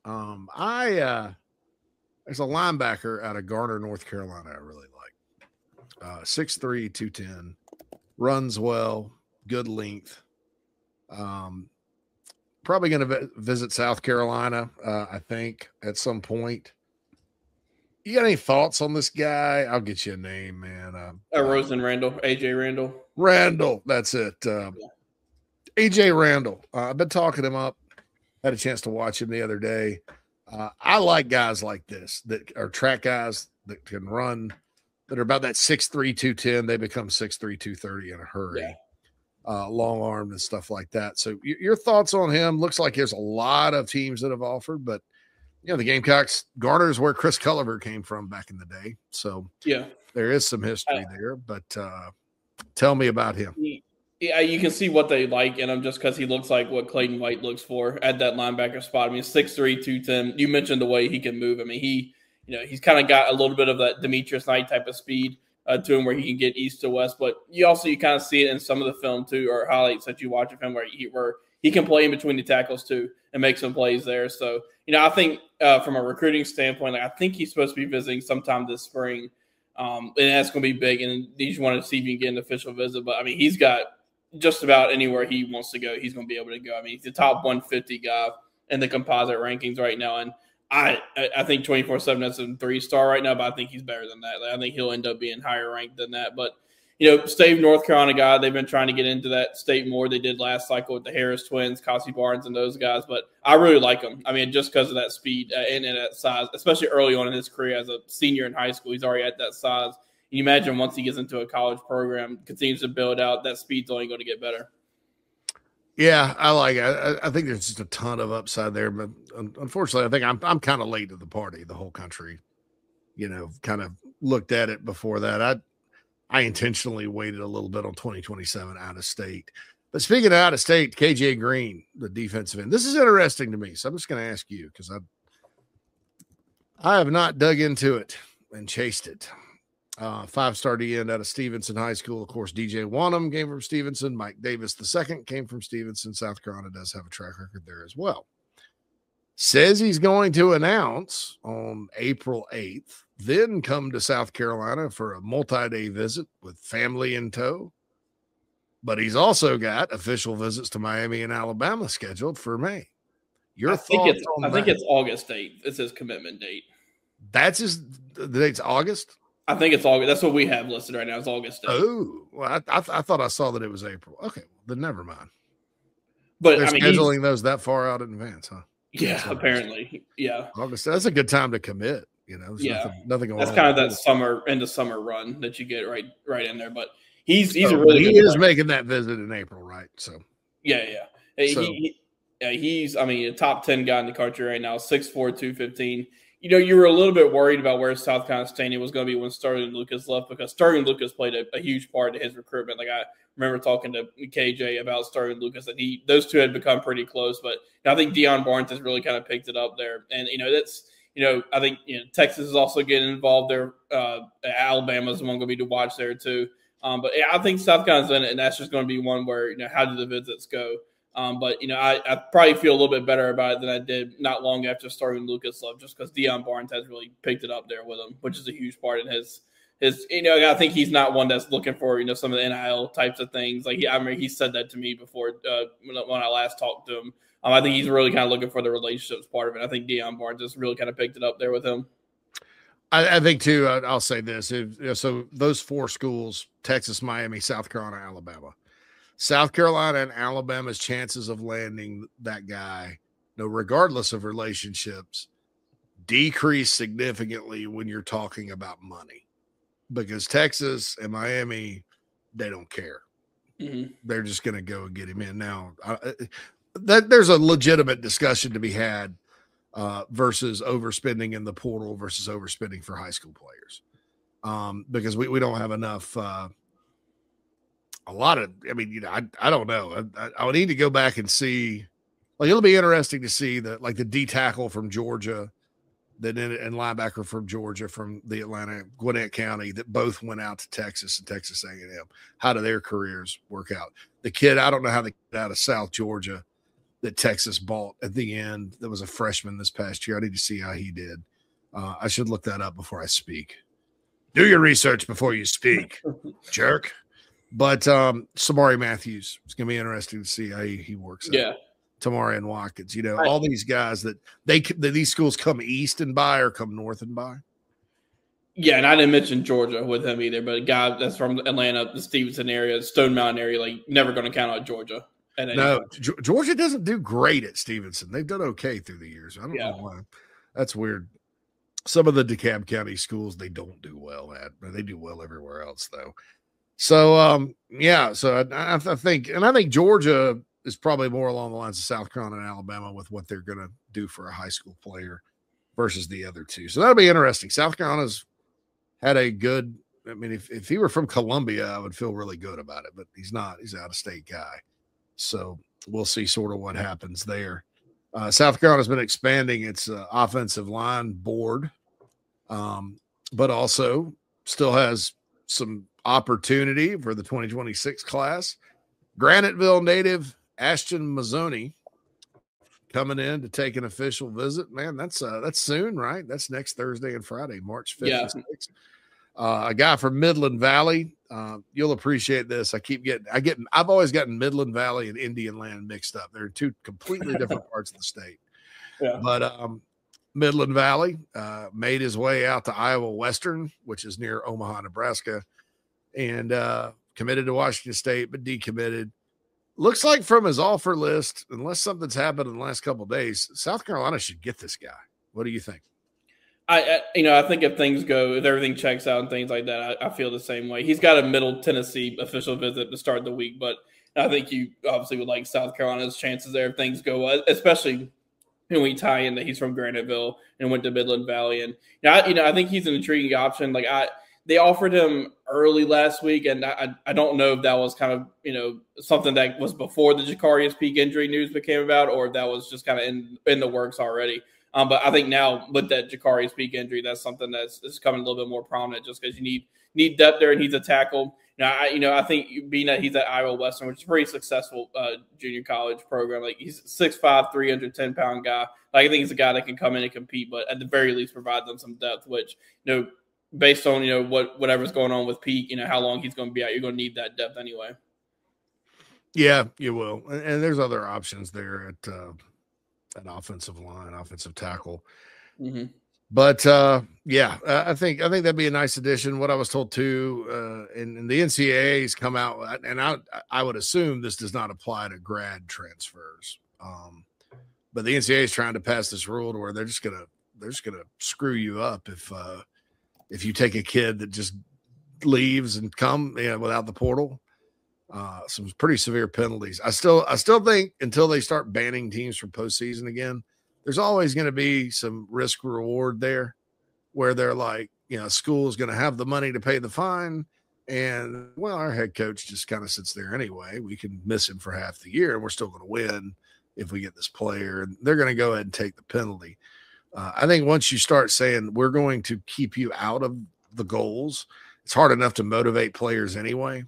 There's a linebacker out of Garner, North Carolina, I really like. 6'3", 210, runs well, good length. Probably going to visit South Carolina, I think, at some point. You got any thoughts on this guy? I'll get you a name, man. Rosen Randall, AJ Randall. Randall, that's it. AJ Randall. I've been talking him up. Had a chance to watch him the other day. I like guys like this that are track guys that can run, that are about that 6'3", 210. They become 6'3", 230 in a hurry. Yeah. Long armed and stuff like that. So your thoughts on him? Looks like there's a lot of teams that have offered, but the Gamecocks, Garner is where Chris Culliver came from back in the day. So yeah, there is some history there, but tell me about him. Yeah, you can see what they like in him just because he looks like what Clayton White looks for at that linebacker spot. I mean, 6'3", 210. You mentioned the way he can move. I mean, he's kind of got a little bit of that Demetrius Knight type of speed to him where he can get east to west. But you kind of see it in some of the film too, or highlights that you watch of him where he can play in between the tackles too and make some plays there. So, I think from a recruiting standpoint, I think he's supposed to be visiting sometime this spring. And that's going to be big. And you just want to see if you can get an official visit. But, I mean, he's got just about anywhere he wants to go, he's going to be able to go. I mean, he's the top 150 guy in the composite rankings right now. And I think 24/7 is a 3-star right now, but I think he's better than that. I think he'll end up being higher ranked than that. But, state North Carolina guy, they've been trying to get into that state more. They did last cycle with the Harris twins, Cassie Barnes, and those guys. But I really like him. I mean, just because of that speed and that size, especially early on in his career as a senior in high school, he's already at that size. You imagine once he gets into a college program, continues to build out, that speed's only going to get better. Yeah, I like it. I think there's just a ton of upside there, but unfortunately, I think I'm kind of late to the party. The whole country, kind of looked at it before that. I intentionally waited a little bit on 2027 out of state. But speaking of out of state, KJ Green, the defensive end. This is interesting to me, so I'm just going to ask you because I have not dug into it and chased it. 5-star D-end out of Stevenson High School. Of course, DJ Wanham came from Stevenson. Mike Davis II came from Stevenson. South Carolina does have a track record there as well. Says he's going to announce on April 8th, then come to South Carolina for a multi-day visit with family in tow. But he's also got official visits to Miami and Alabama scheduled for May. I think it's August 8th. It's his commitment date. That's the date's August? I think it's August. That's what we have listed right now. It's August 8th. Oh, well, I thought I saw that it was April. Okay, well, then never mind. But they're scheduling those that far out in advance, huh? Yeah, apparently. Yeah. August. That's a good time to commit. There's nothing going on. That's kind of that summer run that you get right in there. But he's a really good player. Making that visit in April, right? So yeah. He's a top 10 guy in the country right now. 6'4", 215. You were a little bit worried about where South Carolina State was going to be when Sterling Lucas left because Sterling Lucas played a huge part in his recruitment. Like I remember talking to KJ about Sterling Lucas, and those two had become pretty close. But I think Deion Barnes has really kind of picked it up there, and that's I think Texas is also getting involved there. Alabama's the one going to be to watch there too. But I think South Carolina's in it, and that's just going to be one where how do the visits go? But I probably feel a little bit better about it than I did not long after starting Lucas left, just because Deion Barnes has really picked it up there with him, which is a huge part in his. I think he's not one that's looking for some of the NIL types of things. Like he said that to me before when I last talked to him. I think he's really kind of looking for the relationships part of it. I think Deion Barnes just really kind of picked it up there with him. I think too. I'll say this: so those 4 schools: Texas, Miami, South Carolina, Alabama. South Carolina and Alabama's chances of landing that guy, regardless of relationships, decrease significantly when you're talking about money, because Texas and Miami, they don't care. Mm-hmm. They're just going to go and get him in. Now, there's a legitimate discussion to be had versus overspending in the portal versus overspending for high school players, because we don't have enough a lot of, I mean, I don't know. I would need to go back and see. Like, it'll be interesting to see the D tackle from Georgia, and linebacker from Georgia from the Gwinnett County that both went out to Texas and Texas A&M. How do their careers work out? The kid, I don't know how the kid out of South Georgia that Texas bought at the end that was a freshman this past year. I need to see how he did. I should look that up before I speak. Do your research before you speak, jerk. But Samari Matthews, it's going to be interesting to see how he works out. Yeah. Tamarian Watkins, all these guys that these schools come east and buy or come north and buy. Yeah, and I didn't mention Georgia with him either, but a guy that's from Atlanta, the Stevenson area, Stone Mountain area, like never going to count out Georgia. No, Georgia doesn't do great at Stevenson. They've done okay through the years. I don't know why. That's weird. Some of the DeKalb County schools they don't do well at, but they do well everywhere else though. So so I think Georgia is probably more along the lines of South Carolina and Alabama with what they're going to do for a high school player versus the other two. So that'll be interesting. South Carolina's had a good, I mean, if he were from Columbia, I would feel really good about it, but he's not. He's an out-of-state guy. So we'll see sort of what happens there. South Carolina's been expanding its offensive line board, but also still has some opportunity for the 2026 class. Graniteville native Ashton Mazzoni coming in to take an official visit. Man, that's soon, right? That's next Thursday and Friday, March 5th and 6th. A guy from Midland Valley. You'll appreciate this. I've always gotten Midland Valley and Indian Land mixed up. They're two completely different parts of the state. Yeah. But Midland Valley made his way out to Iowa Western, which is near Omaha, Nebraska, and committed to Washington State, but decommitted. Looks like from his offer list, unless something's happened in the last couple of days, South Carolina should get this guy. What do you think? I think if everything checks out and things like that, I feel the same way. He's got a Middle Tennessee official visit to start the week, but I think you obviously would like South Carolina's chances there if things go well, especially when we tie in that he's from Graniteville and went to Midland Valley. And I think he's an intriguing option. They offered him early last week, and I don't know if that was kind of, something that was before the Jacarius Peak injury news became about, or if that was just kind of in the works already. But I think now with that Jacarius Peak injury, that's something that's coming a little bit more prominent just because you need depth there, and he's a tackle. I think being that he's at Iowa Western, which is a pretty successful junior college program, like he's 6'5", 310-pound guy. I think he's a guy that can come in and compete, but at the very least provide them some depth, which, based on, whatever's going on with Peak, how long he's going to be out, you're going to need that depth anyway. Yeah, you will. And there's other options there at an offensive line, offensive tackle. Mm-hmm. But I think that'd be a nice addition. What I was told too, and the NCAA's come out, and I would assume this does not apply to grad transfers. But the NCAA is trying to pass this rule to where they're just gonna screw you up if you take a kid that just leaves and come without the portal. Some pretty severe penalties. I still think until they start banning teams from postseason again, there's always going to be some risk reward there where they're like, school is going to have the money to pay the fine. And our head coach just kind of sits there anyway. We can miss him for half the year and we're still going to win if we get this player. And they're going to go ahead and take the penalty. I think once you start saying we're going to keep you out of the goals, it's hard enough to motivate players anyway.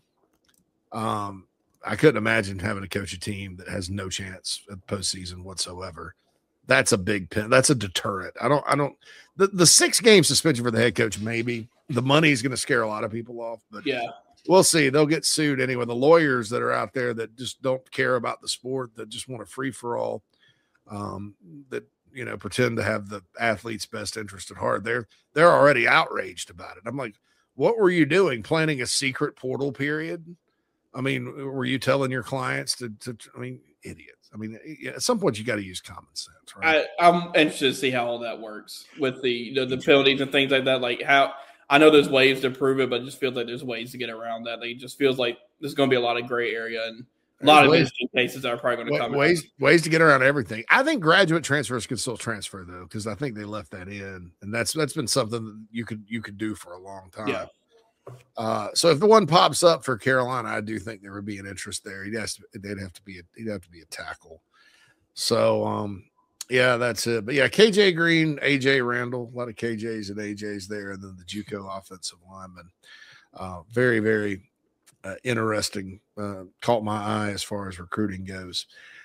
I couldn't imagine having to coach a team that has no chance at postseason whatsoever. That's a big pin. That's a deterrent. The 6-game suspension for the head coach, maybe the money is going to scare a lot of people off, but we'll see. They'll get sued anyway. The lawyers that are out there that just don't care about the sport, that just want a free for all, that, pretend to have the athlete's best interest at heart. They're already outraged about it. I'm like, what were you doing? Planning a secret portal period? I mean, were you telling your clients to idiots. I mean, at some point you got to use common sense, right? I'm interested to see how all that works with the penalties and things like that. Like how I know there's ways to prove it, but it just feels like there's ways to get around that. It just feels like there's going to be a lot of gray area and a lot of interesting cases that are probably going to come. Ways to get around everything. I think graduate transfers can still transfer though, because I think they left that in, and that's been something that you could do for a long time. Yeah. So if the one pops up for Carolina, I do think there would be an interest there. He'd have to be a tackle. So yeah, that's it. But yeah, KJ Green, AJ Randall, a lot of KJs and AJs there, and then the JUCO offensive lineman. Very, very interesting. Caught my eye as far as recruiting goes.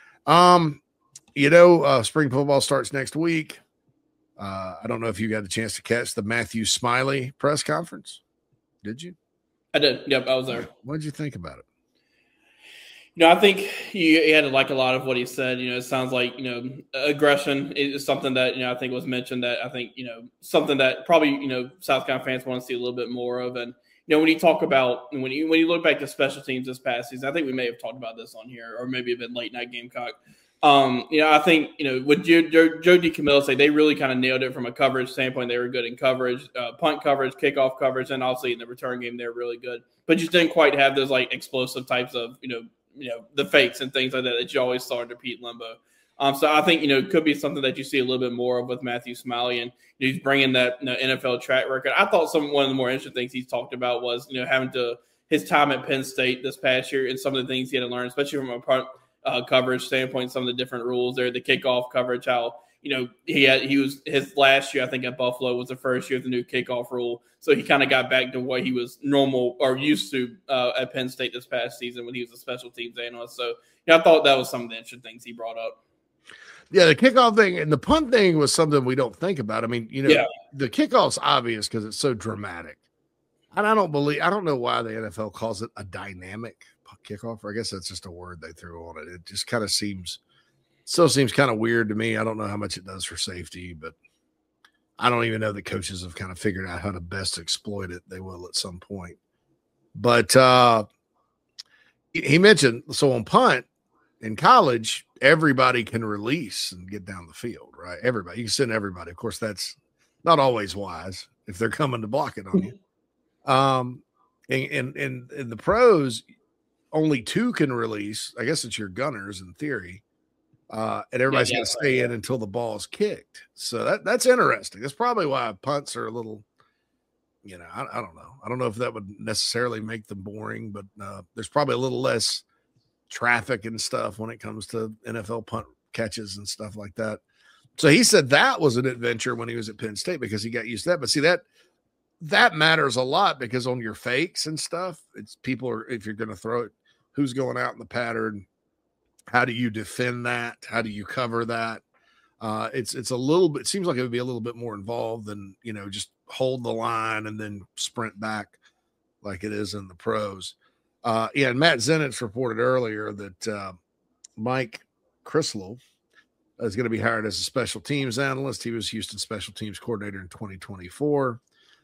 Spring football starts next week. I don't know if you got a chance to catch the Matthew Smiley press conference. Did you? I did. Yep, I was there. What did you think about it? I think he had to like a lot of what he said. It sounds like, aggression is something that, I think was mentioned that I think, something that probably, South Carolina fans want to see a little bit more of. And, when you talk about, when you look back to special teams this past season, I think we may have talked about this on here, or maybe a bit late night Gamecock. I think, with Joe DeCamillo say they really kind of nailed it from a coverage standpoint. They were good in coverage, punt coverage, kickoff coverage, and obviously in the return game, they're really good. But you didn't quite have those like explosive types of, the fakes and things like that you always saw to Pete Lembo. So I think, it could be something that you see a little bit more of with Matthew Smiley, and he's bringing that NFL track record. I thought one of the more interesting things he's talked about was, having his time at Penn State this past year and some of the things he had to learn, especially from a punt coverage standpoint, some of the different rules there, the kickoff coverage, how, he was his last year, I think at Buffalo was the first year of the new kickoff rule. So he kind of got back to what he was normal or used to at Penn State this past season when he was a special teams analyst. So I thought that was some of the interesting things he brought up. Yeah, the kickoff thing and the punt thing was something we don't think about. I mean, The kickoff's obvious because it's so dramatic. And I don't know why the NFL calls it a dynamic kickoff. Or I guess that's just a word they threw on it. It just kind of seems kind of weird to me. I don't know how much it does for safety, but I don't even know that coaches have kind of figured out how to best exploit it. They will at some point. But he mentioned, so on punt in college, everybody can release and get down the field, right? Everybody. You can send everybody. Of course, that's not always wise if they're coming to block it on you. In the pros, only two can release. I guess it's your gunners in theory. And everybody's going to stay in until the ball is kicked. So that's interesting. That's probably why punts are a little, I don't know. I don't know if that would necessarily make them boring, but there's probably a little less traffic and stuff when it comes to NFL punt catches and stuff like that. So he said that was an adventure when he was at Penn State because he got used to that. But see, that matters a lot because on your fakes and stuff, it's if you're going to throw it, who's going out in the pattern? How do you defend that? How do you cover that? It's a little bit, it seems like it would be a little bit more involved than, just hold the line and then sprint back like it is in the pros. And Matt Zenitz reported earlier that Mike Crislow is going to be hired as a special teams analyst. He was Houston special teams coordinator in 2024.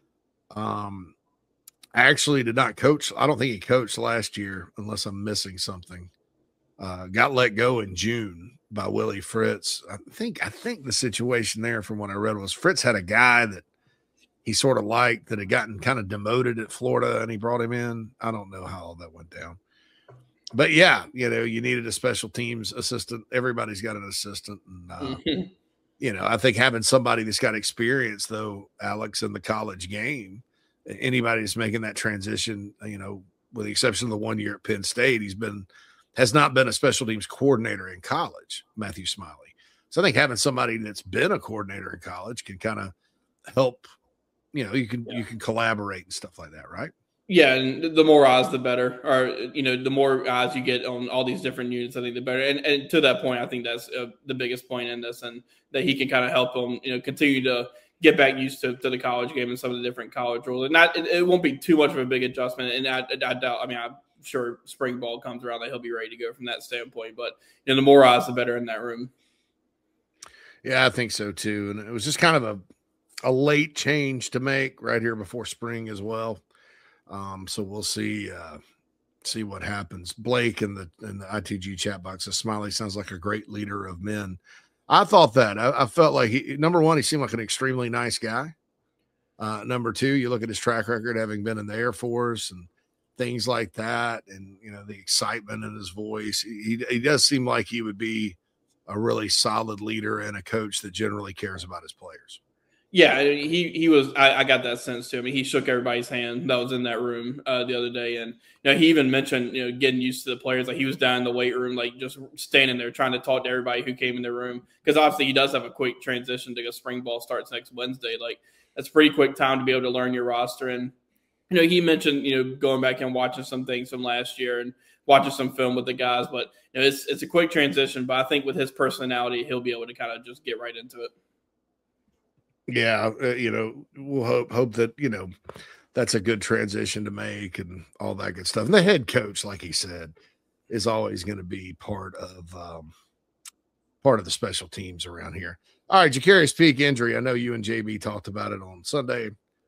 Actually did not coach. I don't think he coached last year unless I'm missing something. Got let go in June by Willie Fritz. I think the situation there from what I read was Fritz had a guy that he sort of liked that had gotten kind of demoted at Florida and he brought him in. I don't know how all that went down. But yeah, you needed a special teams assistant. Everybody's got an assistant. And, I think having somebody that's got experience though, Alex, in the college game, anybody that's making that transition, with the exception of the 1 year at Penn State, has not been a special teams coordinator in college, Matthew Smiley. So I think having somebody that's been a coordinator in college can kind of help, you can collaborate and stuff like that, right? Yeah, and the more eyes, the better. Or, the more eyes you get on all these different units, I think the better. And to that point, I think that's the biggest point in this, and that he can kind of help them, continue to get back used to the college game and some of the different college rules. And it won't be too much of a big adjustment. And I doubt, I'm sure spring ball comes around that he'll be ready to go from that standpoint. But, the more eyes, the better in that room. Yeah, I think so too. And it was just kind of a late change to make right here before spring as well. So we'll see what happens. Blake in the ITG chat box says Smiley sounds like a great leader of men. I thought that. I felt like number one, he seemed like an extremely nice guy. Number two, you look at his track record, having been in the Air Force and things like that, and the excitement in his voice. He does seem like he would be a really solid leader and a coach that generally cares about his players. Yeah, he was. I got that sense too. I mean, he shook everybody's hand that was in that room the other day, and he even mentioned getting used to the players. Like he was down in the weight room, like just standing there trying to talk to everybody who came in the room, because obviously he does have a quick transition to go. Spring ball starts next Wednesday. Like that's pretty quick time to be able to learn your roster. And he mentioned going back and watching some things from last year and watching some film with the guys, but it's a quick transition. But I think with his personality, he'll be able to kind of just get right into it. Yeah, we'll hope that that's a good transition to make and all that good stuff. And the head coach, like he said, is always going to be part of the special teams around here. All right, Jacarius Peak injury. I know you and JB talked about it on Sunday.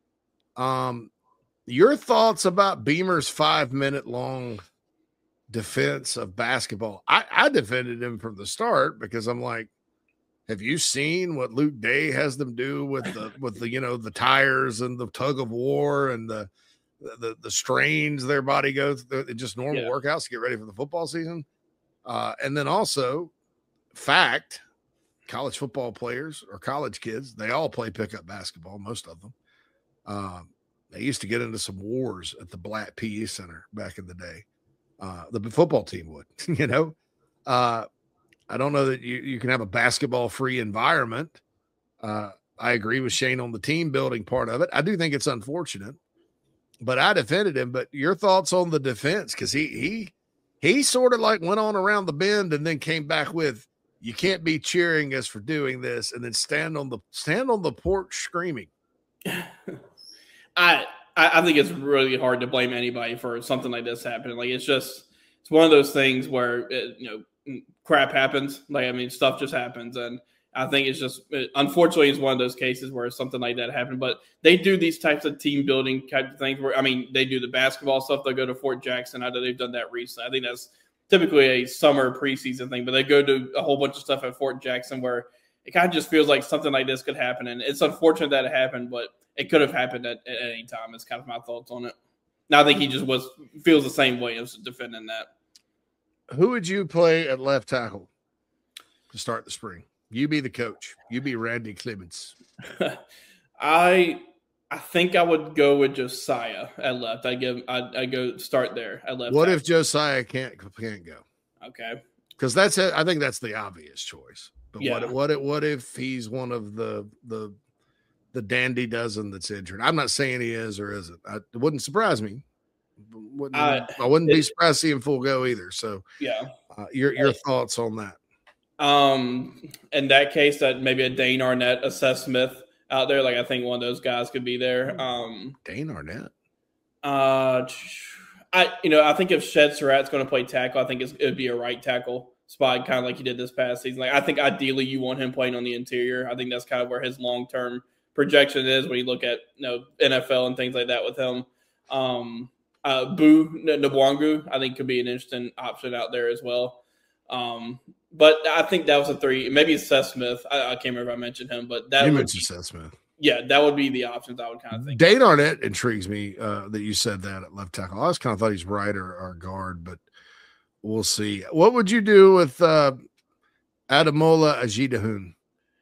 Your thoughts about Beamer's 5-minute long defense of basketball? I defended him from the start because I'm like, have you seen what Luke Day has them do with the tires and the tug of war and the strains their body goes through, just normal workouts to get ready for the football season? And then also, college football players or college kids, they all play pickup basketball, most of them. They used to get into some wars at the Blatt PE Center back in the day. The football team would, I don't know that you can have a basketball-free environment. I agree with Shane on the team building part of it. I do think it's unfortunate, but I defended him. But your thoughts on the defense? Because he sort of like went on around the bend and then came back with, "You can't be cheering us for doing this," and then stand on the porch screaming. I think it's really hard to blame anybody for something like this happening. Like it's one of those things where crap happens. Like, I mean, stuff just happens. And I think unfortunately, it's one of those cases where something like that happened. But they do these types of team building type of things where, I mean, they do the basketball stuff. They'll go to Fort Jackson. I know they've done that recently. I think that's typically a summer preseason thing, but they go to a whole bunch of stuff at Fort Jackson where it kind of just feels like something like this could happen. And it's unfortunate that it happened, but it could have happened at any time. It's kind of my thoughts on it. Now, I think he just feels the same way as defending that. Who would you play at left tackle to start the spring? You be the coach. You be Randy Clements. I think I would go with Josiah at left. I go start there at left. What if Josiah can't go? Okay, because that's it. I think that's the obvious choice. But what if he's one of the dandy dozen that's injured? I'm not saying he is or isn't. It wouldn't surprise me. I wouldn't be surprised to see him full go either. So your thoughts on that? In that case, that maybe a Dane Arnett, a Seth Smith out there. Like I think one of those guys could be there. Dane Arnett. I think if Shed Surratt's going to play tackle, I think it would be a right tackle spot, kind of like he did this past season. Like I think ideally you want him playing on the interior. I think that's kind of where his long term projection is when you look at NFL and things like that with him. Boo Nabwangu, I think could be an interesting option out there as well. But I think that was a 3. Maybe Seth Smith. I can't remember if I mentioned him, but that would be Seth Smith. Yeah, that would be the options I would kind of think. Dane Arnett intrigues me that you said that at left tackle. I always kind of thought he's right or guard, but we'll see. What would you do with Ademola Ajidahun?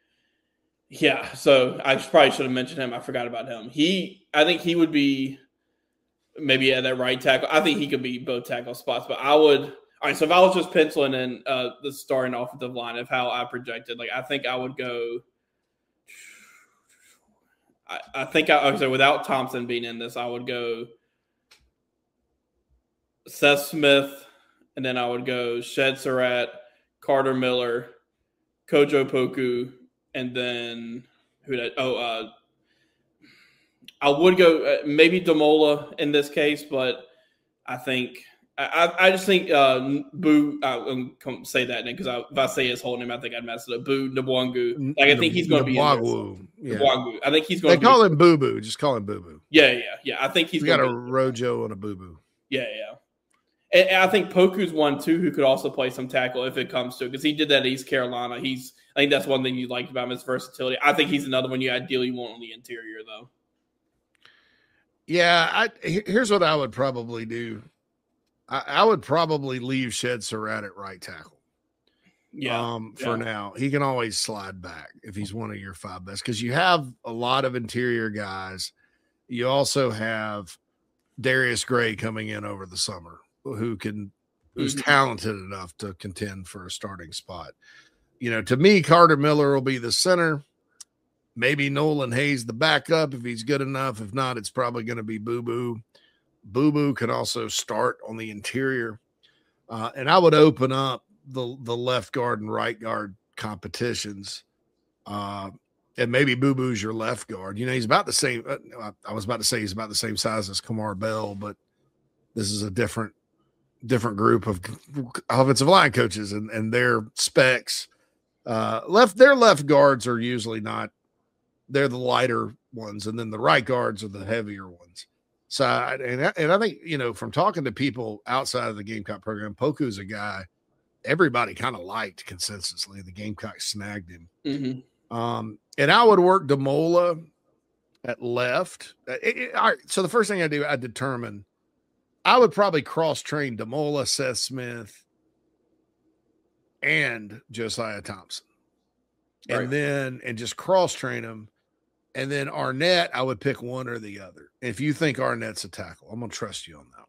Yeah, so I probably should have mentioned him. I forgot about him. I think he would be maybe at that right tackle. I think he could be both tackle spots, but I would. All right, so if I was just penciling in the starting offensive line of how I projected, like I think I would go. I think without Thompson being in this, I would go Seth Smith, and then I would go Shed Surratt, Carter Miller, Kojo Poku, and then I would go maybe Damola in this case, but I think I just think Boo. I'm going to say that name because if I say his whole name, I think I'd mess it up. Boo Nabwangu. Like I think he's going to be in this. Nabwangu. I think he's going. They call him Boo Boo. Just call him Boo Boo. Yeah. I think he's got a Rojo and a Boo Boo. Yeah. And I think Poku's one too, who could also play some tackle if it comes to it, because he did that at East Carolina. I think that's one thing you liked about him, his versatility. I think he's another one you ideally want on the interior, though. Yeah, here's what I would probably do. I would probably leave Shed Surratt at right tackle. For now. He can always slide back if he's one of your 5 best, because you have a lot of interior guys. You also have Darius Gray coming in over the summer who's talented enough to contend for a starting spot. To me, Carter Miller will be the center. Maybe Nolan Hayes the backup if he's good enough. If not, it's probably going to be Boo Boo. Boo Boo can also start on the interior. And I would open up the left guard and right guard competitions. And maybe Boo Boo's your left guard. He's about the same. I was about to say he's about the same size as Kamar Bell, but this is a different group of offensive line coaches and their specs. Their left guards are usually not. They're the lighter ones, and then the right guards are the heavier ones. So, and I think, from talking to people outside of the Gamecock program, Poku's a guy everybody kind of liked consensusly. The Gamecocks snagged him. And I would work DeMola at left. All right, so the first thing I determine, I would probably cross-train DeMola, Seth Smith, and Josiah Thompson. Right. And just cross-train them. And then Arnett, I would pick one or the other. If you think Arnett's a tackle, I'm going to trust you on that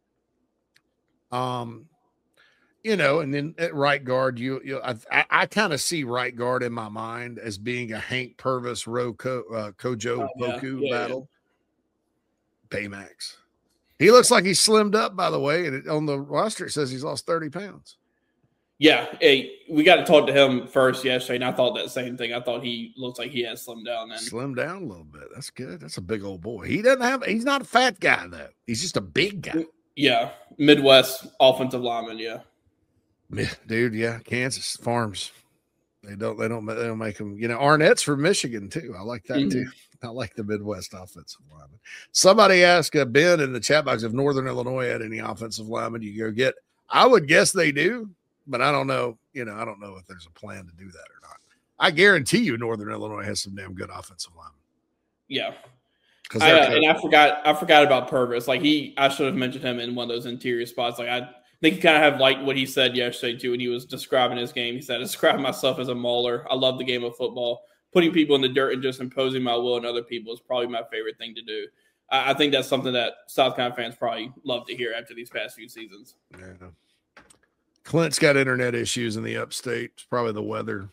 one. And then at right guard, I kind of see right guard in my mind as being a Hank Purvis, Kojo Poku battle. Baymax. He looks like he's slimmed up, by the way, and on the roster it says he's lost 30 pounds. Yeah, we got to talk to him first yesterday, and I thought that same thing. I thought he looks like he has slimmed down. Slimmed down a little bit. That's good. That's a big old boy. He's not a fat guy, though. He's just a big guy. Yeah, Midwest offensive lineman, yeah. Dude, yeah, Kansas Farms. They don't make them. Arnett's from Michigan, too. I like that, too. I like the Midwest offensive lineman. Somebody asked Ben in the chat box if Northern Illinois had any offensive linemen you go get. I would guess they do. But I don't know, I don't know if there's a plan to do that or not. I guarantee you Northern Illinois has some damn good offensive linemen. Yeah. I forgot about Purvis. Like I should have mentioned him in one of those interior spots. Like I think he kind of have like what he said yesterday too when he was describing his game. He said, I describe myself as a mauler. I love the game of football. Putting people in the dirt and just imposing my will on other people is probably my favorite thing to do. I think that's something that South Carolina fans probably love to hear after these past few seasons. Yeah. Clint's got internet issues in the upstate. It's probably the weather.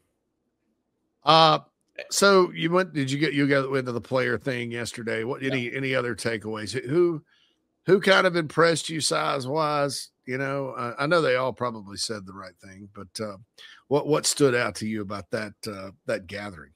So you went into the player thing yesterday. What any other takeaways? Who kind of impressed you size wise? I know they all probably said the right thing, but what stood out to you about that gathering?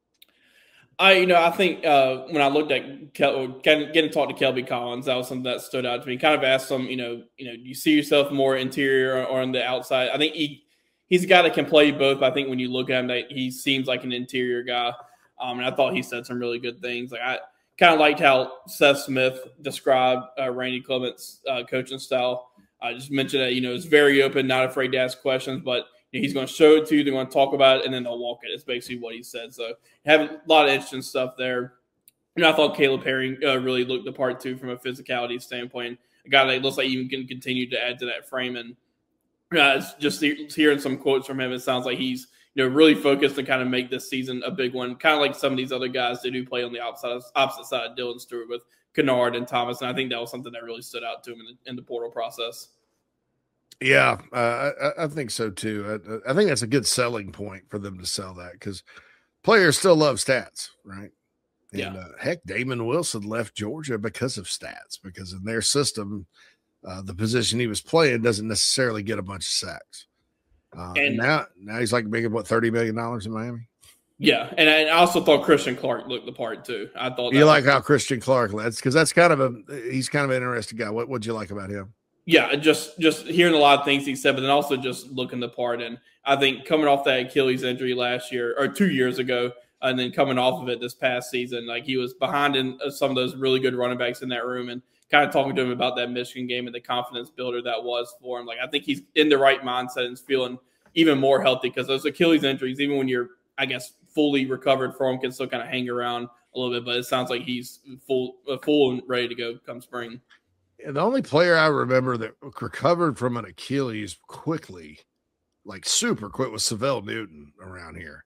I think when I looked at getting to talk to Kelby Collins, that was something that stood out to me. Kind of asked him, you see yourself more interior or on the outside? I think he's a guy that can play both. But I think when you look at him, he seems like an interior guy. And I thought he said some really good things. Like I kind of liked how Seth Smith described Randy Clement's coaching style. I just mentioned that, it's very open, not afraid to ask questions, but he's going to show it to you. They're going to talk about it, and then they'll walk it. It's basically what he said. So have a lot of interesting stuff there. I thought Caleb Herring really looked the part, too, from a physicality standpoint. A guy that looks like he can continue to add to that frame. And it's just hearing some quotes from him, it sounds like he's really focused to kind of make this season a big one, kind of like some of these other guys that do play on the opposite side of Dylan Stewart with Kennard and Thomas. And I think that was something that really stood out to him in the portal process. Yeah, I think so too. I think that's a good selling point for them to sell that because players still love stats, right? And heck, Damon Wilson left Georgia because of stats, because in their system, the position he was playing doesn't necessarily get a bunch of sacks. And now he's like making $30 million in Miami. Yeah, and I also thought Christian Clark looked the part too. I thought you like how Christian Clark led because that's he's kind of an interesting guy. What'd you like about him? Yeah, just hearing a lot of things he said, but then also just looking the part. And I think coming off that Achilles injury last year or 2 years ago, and then coming off of it this past season, like he was behind in some of those really good running backs in that room, and kind of talking to him about that Michigan game and the confidence builder that was for him. Like I think he's in the right mindset and is feeling even more healthy because those Achilles injuries, even when you're, I guess, fully recovered from them, can still kind of hang around a little bit. But it sounds like he's full and ready to go come spring. And the only player I remember that recovered from an Achilles quickly like super quick was Savell Newton around here.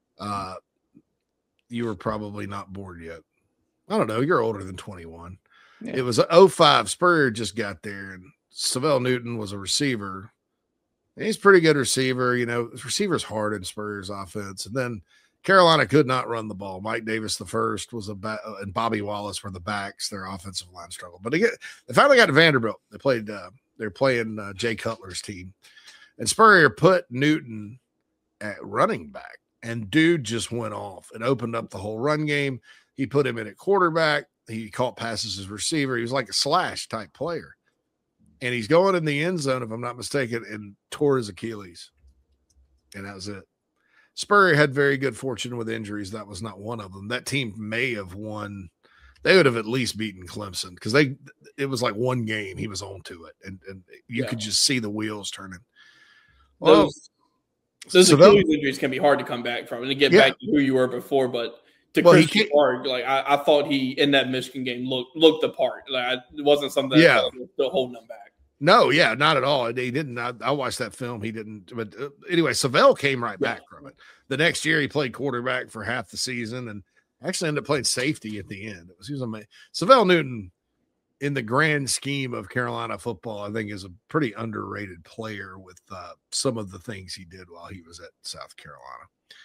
You were probably not bored yet. I don't know. You're older than 21. Yeah. It was 05. Spurrier just got there, and Savell Newton was a receiver. He's a pretty good receiver. You know, receiver's hard in Spurrier's offense. And then Carolina could not run the ball. Mike Davis the first was and Bobby Wallace were the backs. Their offensive line struggled. But they finally got to Vanderbilt. They played they're playing Jay Cutler's team. And Spurrier put Newton at running back. And dude just went off and opened up the whole run game. He put him in at quarterback. He caught passes as receiver. He was like a slash type player. And he's going in the end zone, if I'm not mistaken, and tore his Achilles. And that was it. Spurrier had very good fortune with injuries. That was not one of them. That team may have won. They would have at least beaten Clemson because it was like one game. He was on to it. And you could just see the wheels turning. Well, those Achilles injuries can be hard to come back from and to get back to who you were before. But to Christian Clark, like I thought he in that Michigan game looked the part. Like it wasn't something that was still holding him back. No, not at all. He didn't. I watched that film. He didn't. But anyway, Savell came right back from it. The next year, he played quarterback for half the season and actually ended up playing safety at the end. He was amazing. Savell Newton, in the grand scheme of Carolina football, I think is a pretty underrated player with some of the things he did while he was at South Carolina.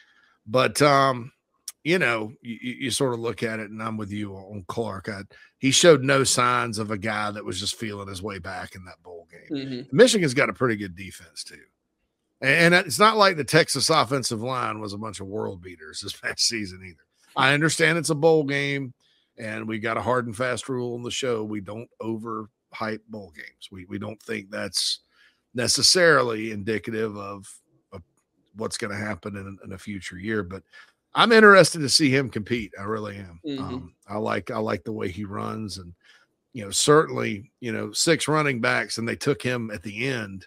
But you know, you sort of look at it, and I'm with you on Clark. He showed no signs of a guy that was just feeling his way back in that bowl game. Mm-hmm. Michigan's got a pretty good defense, too. And it's not like the Texas offensive line was a bunch of world beaters this past season either. I understand it's a bowl game, and we got a hard and fast rule on the show. We don't overhype bowl games. We don't think that's necessarily indicative of what's going to happen in a future year. But I'm interested to see him compete. I really am. Mm-hmm. I like the way he runs, and certainly 6 running backs, and they took him at the end.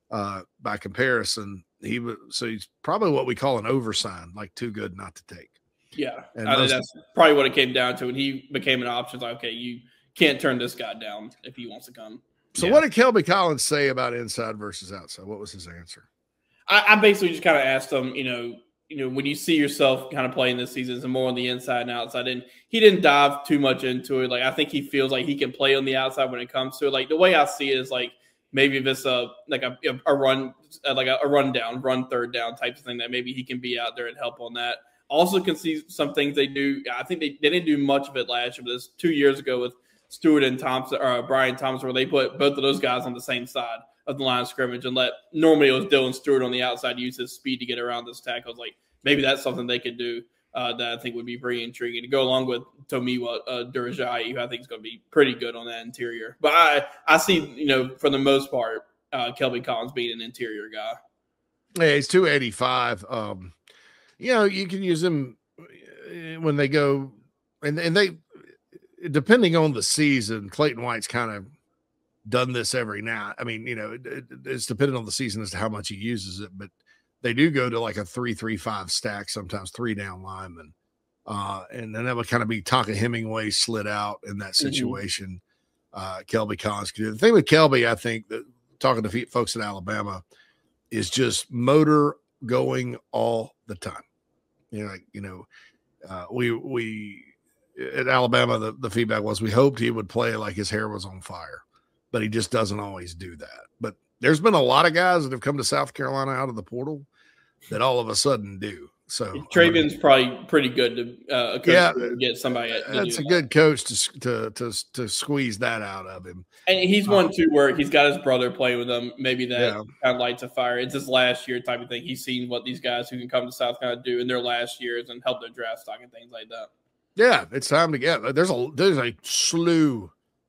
By comparison, he's probably what we call an oversign, like too good not to take. Yeah, I think that's probably what it came down to when he became an option. Like, okay, you can't turn this guy down if he wants to come. So, what did Kelby Collins say about inside versus outside? What was his answer? I basically just kind of asked him, when you see yourself kind of playing this season, it's more on the inside and outside. And he didn't dive too much into it. Like, I think he feels like he can play on the outside when it comes to it. Like, the way I see it is like maybe if it's a run, like a rundown, run third down type of thing, that maybe he can be out there and help on that. Also can see some things they do. I think they didn't do much of it last year, but this 2 years ago with Stewart and Thompson, or Brian Thompson, where they put both of those guys on the same side of the line of scrimmage and normally it was Dylan Stewart on the outside use his speed to get around this tackle. Like, maybe that's something they could do that I think would be pretty intriguing to go along with Tomiwa Durajayi, who I think is going to be pretty good on that interior. But I see, for the most part, Kelby Collins being an interior guy. Yeah, he's 285. You can use him when they go, and they, depending on the season, Clayton White's kind of done this every now. I mean, it's dependent on the season as to how much he uses it, but they do go to like a 3-3-5 stack, sometimes 3 down linemen. And then that would kind of be Tonka Hemingway slid out in that situation. Kelby Collins could do. The thing with Kelby, I think, that talking to folks in Alabama, is just motor going all the time. We at Alabama, the feedback was we hoped he would play like his hair was on fire, but he just doesn't always do that. But there's been a lot of guys that have come to South Carolina out of the portal that all of a sudden do. So Travian's probably pretty good to get somebody. That's a good coach to squeeze that out of him. And he's one too where he's got his brother play with him. Maybe that kind of lights a fire. It's his last year type of thing. He's seen what these guys who can come to South Carolina do in their last years and help their draft stock and things like that. Yeah, it's time to get. There's a slew.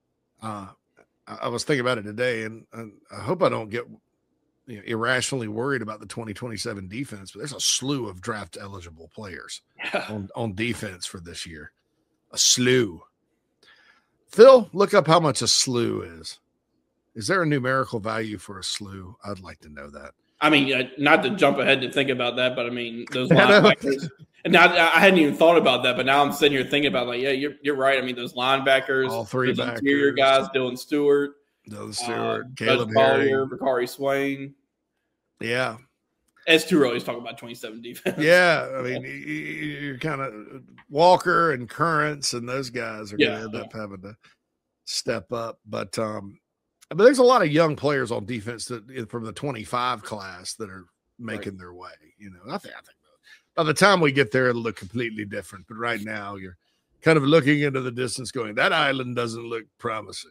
I was thinking about it today, and I hope I don't get irrationally worried about the 2027 defense, but there's a slew of draft eligible players on defense for this year. A slew. Phil, look up how much a slew is. Is there a numerical value for a slew? I'd like to know that. I mean, not to jump ahead to think about that, but I mean, those linebackers. And now I hadn't even thought about that, but now I'm sitting here thinking about you're right. I mean, those linebackers, all 3 backers, interior guys, Dylan Stewart, Caleb Collier, Bakari Swain. Yeah. It's too early to talk about 27 defense. Yeah, I mean, you're kind of Walker and Currents and those guys are going to end up having to step up. But there's a lot of young players on defense that from the 25 class that are making their way. You know, I think by the time we get there, it'll look completely different. But right now, you're kind of looking into the distance, going, that island doesn't look promising.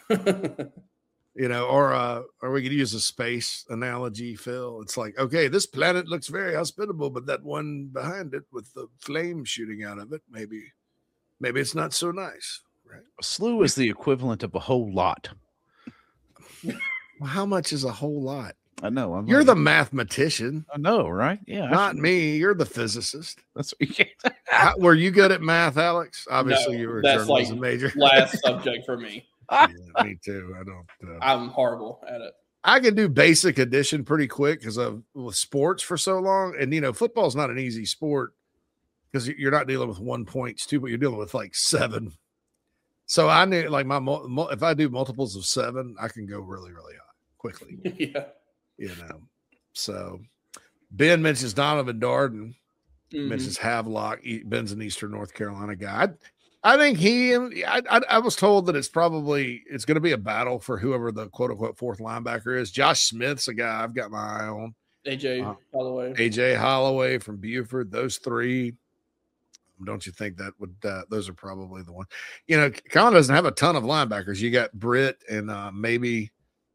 You know, or we could use a space analogy, Phil. It's like, okay, this planet looks very hospitable, but that one behind it with the flame shooting out of it, maybe it's not so nice. Right? A slew is the equivalent of a whole lot. Well, how much is a whole lot? I know. You're the mathematician. I know, right? Yeah. Not me. You're the physicist. That's Were you good at math, Alex? Obviously, you were a journalism major. Last subject for me. Yeah, me too. I don't. I'm horrible at it. I can do basic addition pretty quick because I've with sports for so long, and you know, football's not an easy sport because you're not dealing with 1 points too, but you're dealing with like 7. So I knew like if I do multiples of 7, I can go really, really high quickly. Yeah, you know. So Ben mentions Donovan Darden, mentions Havelock. Ben's an Eastern North Carolina guy. I think I was told that it's going to be a battle for whoever the quote unquote fourth linebacker is. Josh Smith's a guy I've got my eye on. AJ Holloway. AJ Holloway from Buford. Those 3. Don't you think that would, those are probably the one, you know, Carolina doesn't have a ton of linebackers. You got Britt and maybe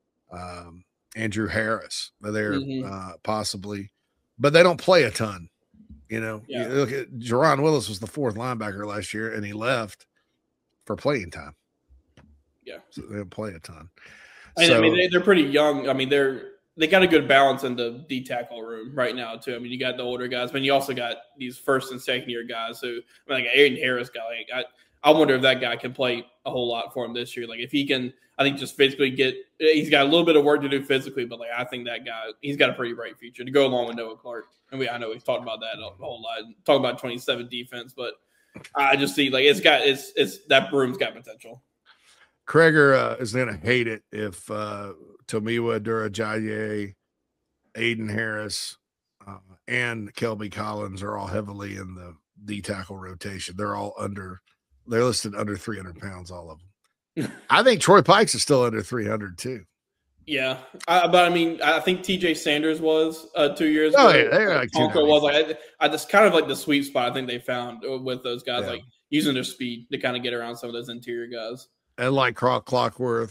Andrew Harris there possibly, but they don't play a ton. You know, you look at Jerron Willis was the 4th linebacker last year, and he left for playing time. Yeah, so they don't play a ton. And I mean, they're pretty young. I mean, they got a good balance in the D tackle room right now too. I mean, you got the older guys, but you also got these first and second year guys who, I mean, like Aiden Harris guy. Like I wonder if that guy can play a whole lot for him this year. Like if he can, I think just physically he's got a little bit of work to do physically, but like I think that guy, he's got a pretty bright future to go along with Noah Clark. And I know we've talked about that a whole lot, talking about 27 defense, but I just see like it's that room's got potential. Kreger is going to hate it if Tomiwa Durajaye, Aiden Harris, and Kelby Collins are all heavily in the D tackle rotation. They're listed under 300 pounds, all of them. I think Troy Pikes is still under 300 too. Yeah, but I mean, I think TJ Sanders was 2 years ago. Oh yeah, they're like Tonka was like I just kind of like the sweet spot I think they found with those guys, like using their speed to kind of get around some of those interior guys. And like Clockwork,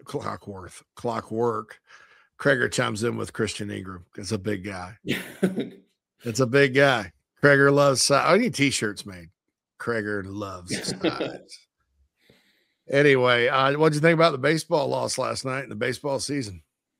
Kreger chimes in with Christian Ingram. It's a big guy. It's a big guy. Kreger loves size. I need t-shirts made. Kreger loves size. Anyway, what'd you think about the baseball loss last night in the baseball season?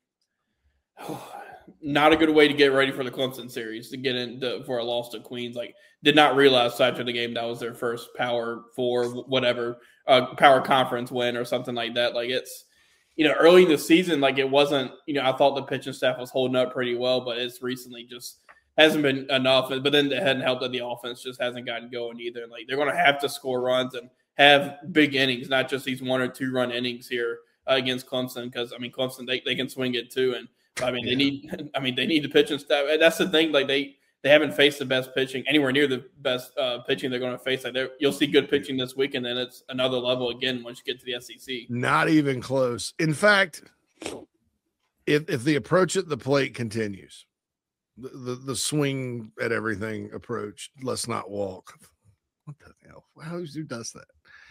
Not a good way to get ready for the Clemson series, to get in for a loss to Queens. Like, did not realize after the game that was their first Power 4, whatever, Power Conference win or something like that. Like, it's, you know, early in the season, like it wasn't, you know, I thought the pitching staff was holding up pretty well, but it's recently just hasn't been enough. But then it hadn't helped that the offense just hasn't gotten going either. Like, they're going to have to score runs and have big innings, not just these 1 or 2 run innings here against Clemson. Because I mean, Clemson they can swing it too, and I mean they need the pitching staff. That's the thing. Like they haven't faced the best pitching anywhere near the best pitching they're going to face. Like you'll see good pitching this week, and then it's another level again once you get to the SEC. Not even close. In fact, if the approach at the plate continues, the swing at everything approach, let's not walk. What the hell? Who does that?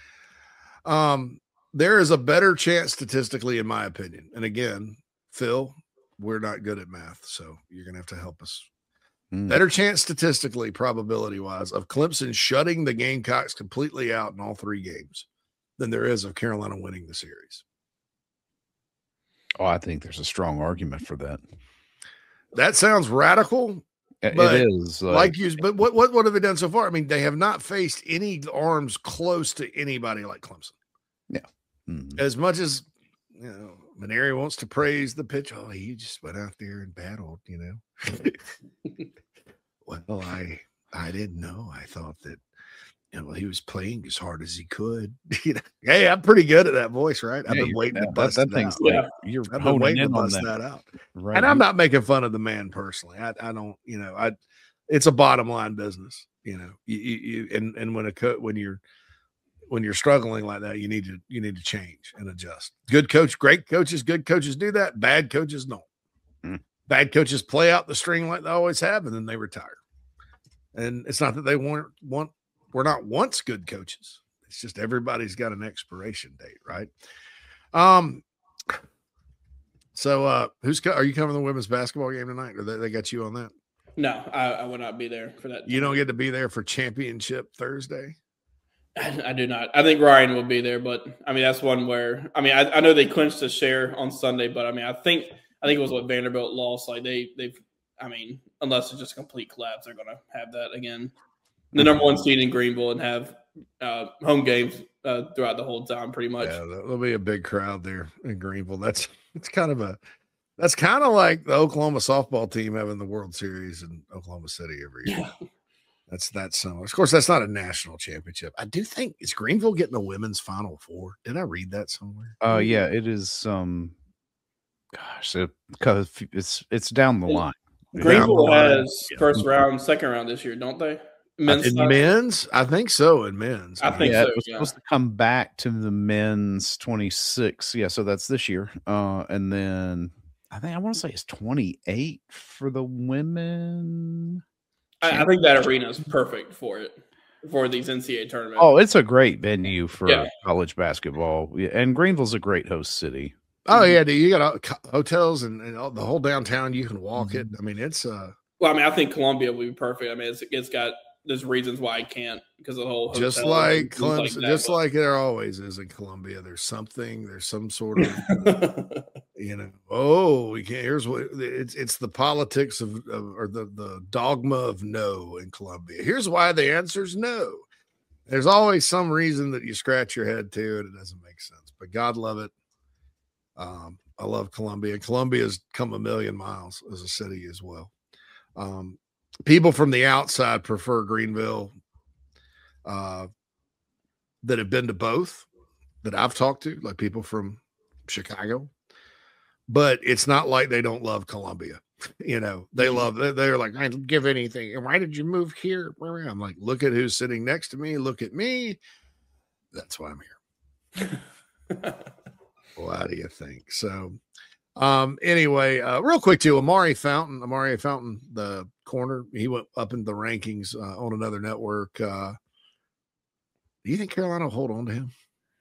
There is a better chance statistically, in my opinion. And again, Phil, we're not good at math, so you're going to have to help us. Better chance statistically, probability wise, of Clemson shutting the Gamecocks completely out in all 3 games than there is of Carolina winning the series. Oh, I think there's a strong argument for that. That sounds radical. It is but what have they done so far? I mean, they have not faced any arms close to anybody like Clemson. Yeah. As much as, you know, Maneri wants to praise the pitch. Oh, he just went out there and battled, you know. Well, I didn't know. I thought that well, he was playing as hard as he could. Hey, I'm pretty good at that voice, right? I've been waiting to bust that thing's out. You're I've been waiting to bust that out. Right. And I'm not making fun of the man personally. I don't, it's a bottom line business, and when you're struggling like that, you need to change and adjust. Good coach, great coaches, good coaches do that. Bad coaches don't. Bad coaches play out the string like they always have, and then they retire. And it's not that they we're not once good coaches. It's just everybody's got an expiration date, right? So are you covering the women's basketball game tonight, or they got you on that? No, I will not be there for that. You don't get to be there for Championship Thursday? I do not. I think Ryan will be there, but I mean that's one where I know they clinched a share on Sunday, but I think it was what Vanderbilt lost. Like they've unless it's just a complete collapse, they're going to have that again. The number one seed in Greenville and have home games throughout the whole time, pretty much. Yeah, there'll be a big crowd there in Greenville. That's kind of like the Oklahoma softball team having the World Series in Oklahoma City every year. Yeah. That's similar. Of course, that's not a national championship. I do think is Greenville getting a women's Final Four. Did I read that somewhere? Yeah, it is. Because it's down the line. Greenville has first round, second round this year, don't they? Men's? I think so. In men's, I think so. It was supposed to come back to the men's 26. Yeah, so that's this year. And then I want to say it's 28 for the women. I think that arena is perfect for it, for these NCAA tournaments. Oh, it's a great venue for college basketball. Yeah, and Greenville's a great host city. Oh yeah, dude, you got hotels and all, the whole downtown. You can walk it. I mean, it's Well, I think Columbia would be perfect. I mean, it's got there's reasons why I can't because of the whole just like Clemson, like there always is in Columbia. There's some sort of we can't. Here's what it's the politics of or the dogma of no in Columbia. Here's why the answer is no. There's always some reason that you scratch your head to, and it doesn't make sense. But God love it. I love Columbia. Columbia's come a million miles as a city as well. People from the outside prefer Greenville that have been to both that I've talked to, like people from Chicago. But it's not like they don't love Columbia. They love it. They're like, I'd give anything. Why did you move here? I'm like, look at who's sitting next to me. Look at me. That's why I'm here. Well, how do you think? So, anyway, real quick too, Amari Fountain, the corner, he went up in the rankings on another network. Do you think Carolina will hold on to him?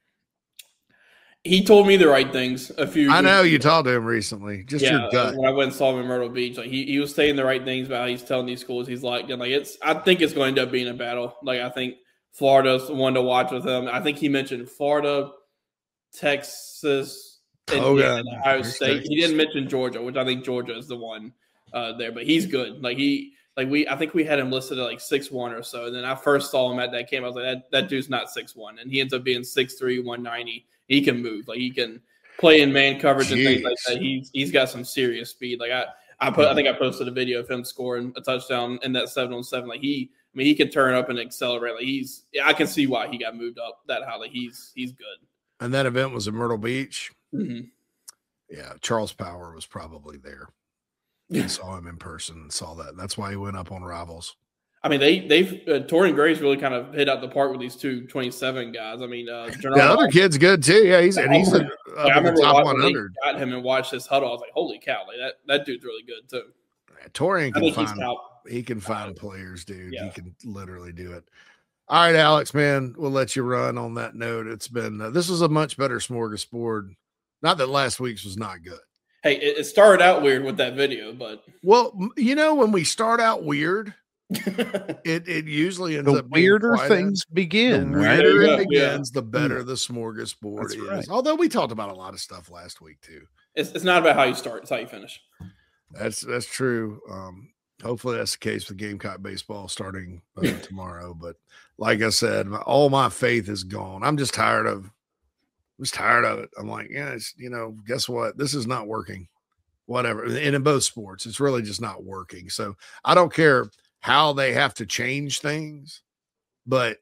He told me the right things a few. I know you talked to him recently. Just your gut. When I went and saw him in Myrtle Beach, like he was saying the right things about how he's telling these schools he's like, and I think it's going to end up being a battle. Like I think Florida's the one to watch with him. I think he mentioned Florida, Texas, Indiana, and Ohio State. He didn't mention Georgia, which I think Georgia is the one there, but he's good. I think we had him listed at like 6'1" or so. And then I first saw him at that camp. I was like, that dude's not 6'1", and he ends up being 6'3", 190. He can move, like he can play in man coverage and things like that. He's got some serious speed. Like I think I posted a video of him scoring a touchdown in that 7-on-7. Like he can turn up and accelerate. Like I can see why he got moved up that high. Like he's good. And that event was in Myrtle Beach. Mm-hmm. Yeah, Charles Power was probably there. I saw him in person and saw that. That's why he went up on Rivals. I mean, they've Torian Gray's really kind of hit out the park with these 227 guys. I mean, the other kid's good too. Yeah, he's I remember top 100. Got him and watched his huddle. I was like, holy cow! Like that dude's really good too. Yeah, Torian can find players, dude. Yeah. He can literally do it. All right, Alex, man, we'll let you run on that note. It's been this was a much better smorgasbord. Not that last week's was not good. Hey, it started out weird with that video, but when we start out weird. it usually ends up weirder things begin. The weirder it begins, the better the smorgasbord is. Right. Although we talked about a lot of stuff last week too. It's not about how you start; it's how you finish. That's true. Hopefully that's the case with Gamecock baseball starting tomorrow. But like I said, all my faith is gone. I'm just tired of it. I'm like, guess what? This is not working. Whatever. And in both sports, it's really just not working. So I don't care how they have to change things, but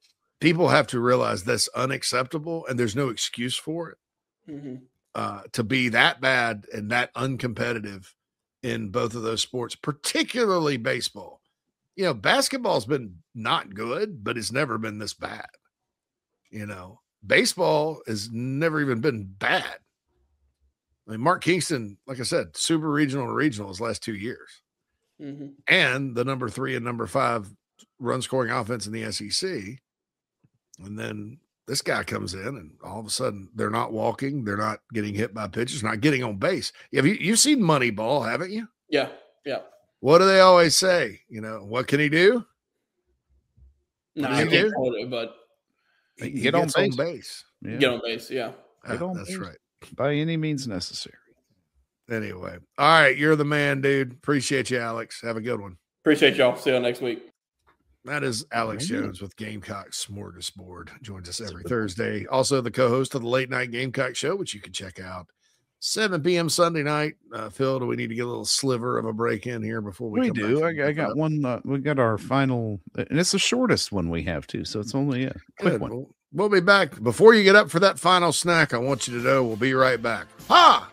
people have to realize that's unacceptable, and there's no excuse for it. To be that bad and that uncompetitive in both of those sports, particularly baseball. You know, basketball's been not good, but it's never been this bad. You know, baseball has never even been bad. I mean, Mark Kingston, like I said, super regional and regional his last 2 years. And the number 3 and number 5 run scoring offense in the SEC. And then this guy comes in and all of a sudden they're not walking. They're not getting hit by pitches, not getting on base. You've seen Moneyball, haven't you? Yeah. Yeah. What do they always say? You know, what can he do? No, I can't quote it, but he gets on base. Yeah. Get on base. Yeah. That's base. Right. By any means necessary. Anyway. All right. You're the man, dude. Appreciate you, Alex. Have a good one. Appreciate y'all. See you next week. That is Alex Jones with Gamecock Smorgasbord. Joins us every Thursday. Also the co-host of the Late Night Gamecock Show, which you can check out 7 p.m. Sunday night. Phil, do we need to get a little sliver of a break in here before we come do? Back I got one. We got our final, and it's the shortest one we have too. So it's only a quick one. We'll be back. Before you get up for that final snack, I want you to know we'll be right back. Ha!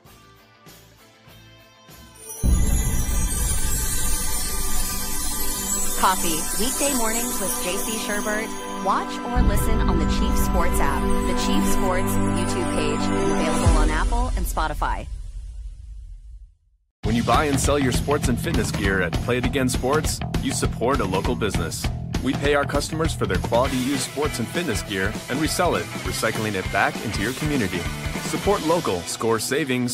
Coffee, weekday mornings with JC Sherbert. Watch or listen on the Chief Sports app, the Chief Sports YouTube page, and available on Apple and Spotify. When you buy and sell your sports and fitness gear at Play It Again Sports, you support a local business. We pay our customers for their quality used sports and fitness gear and resell it, recycling it back into your community. Support local, score savings.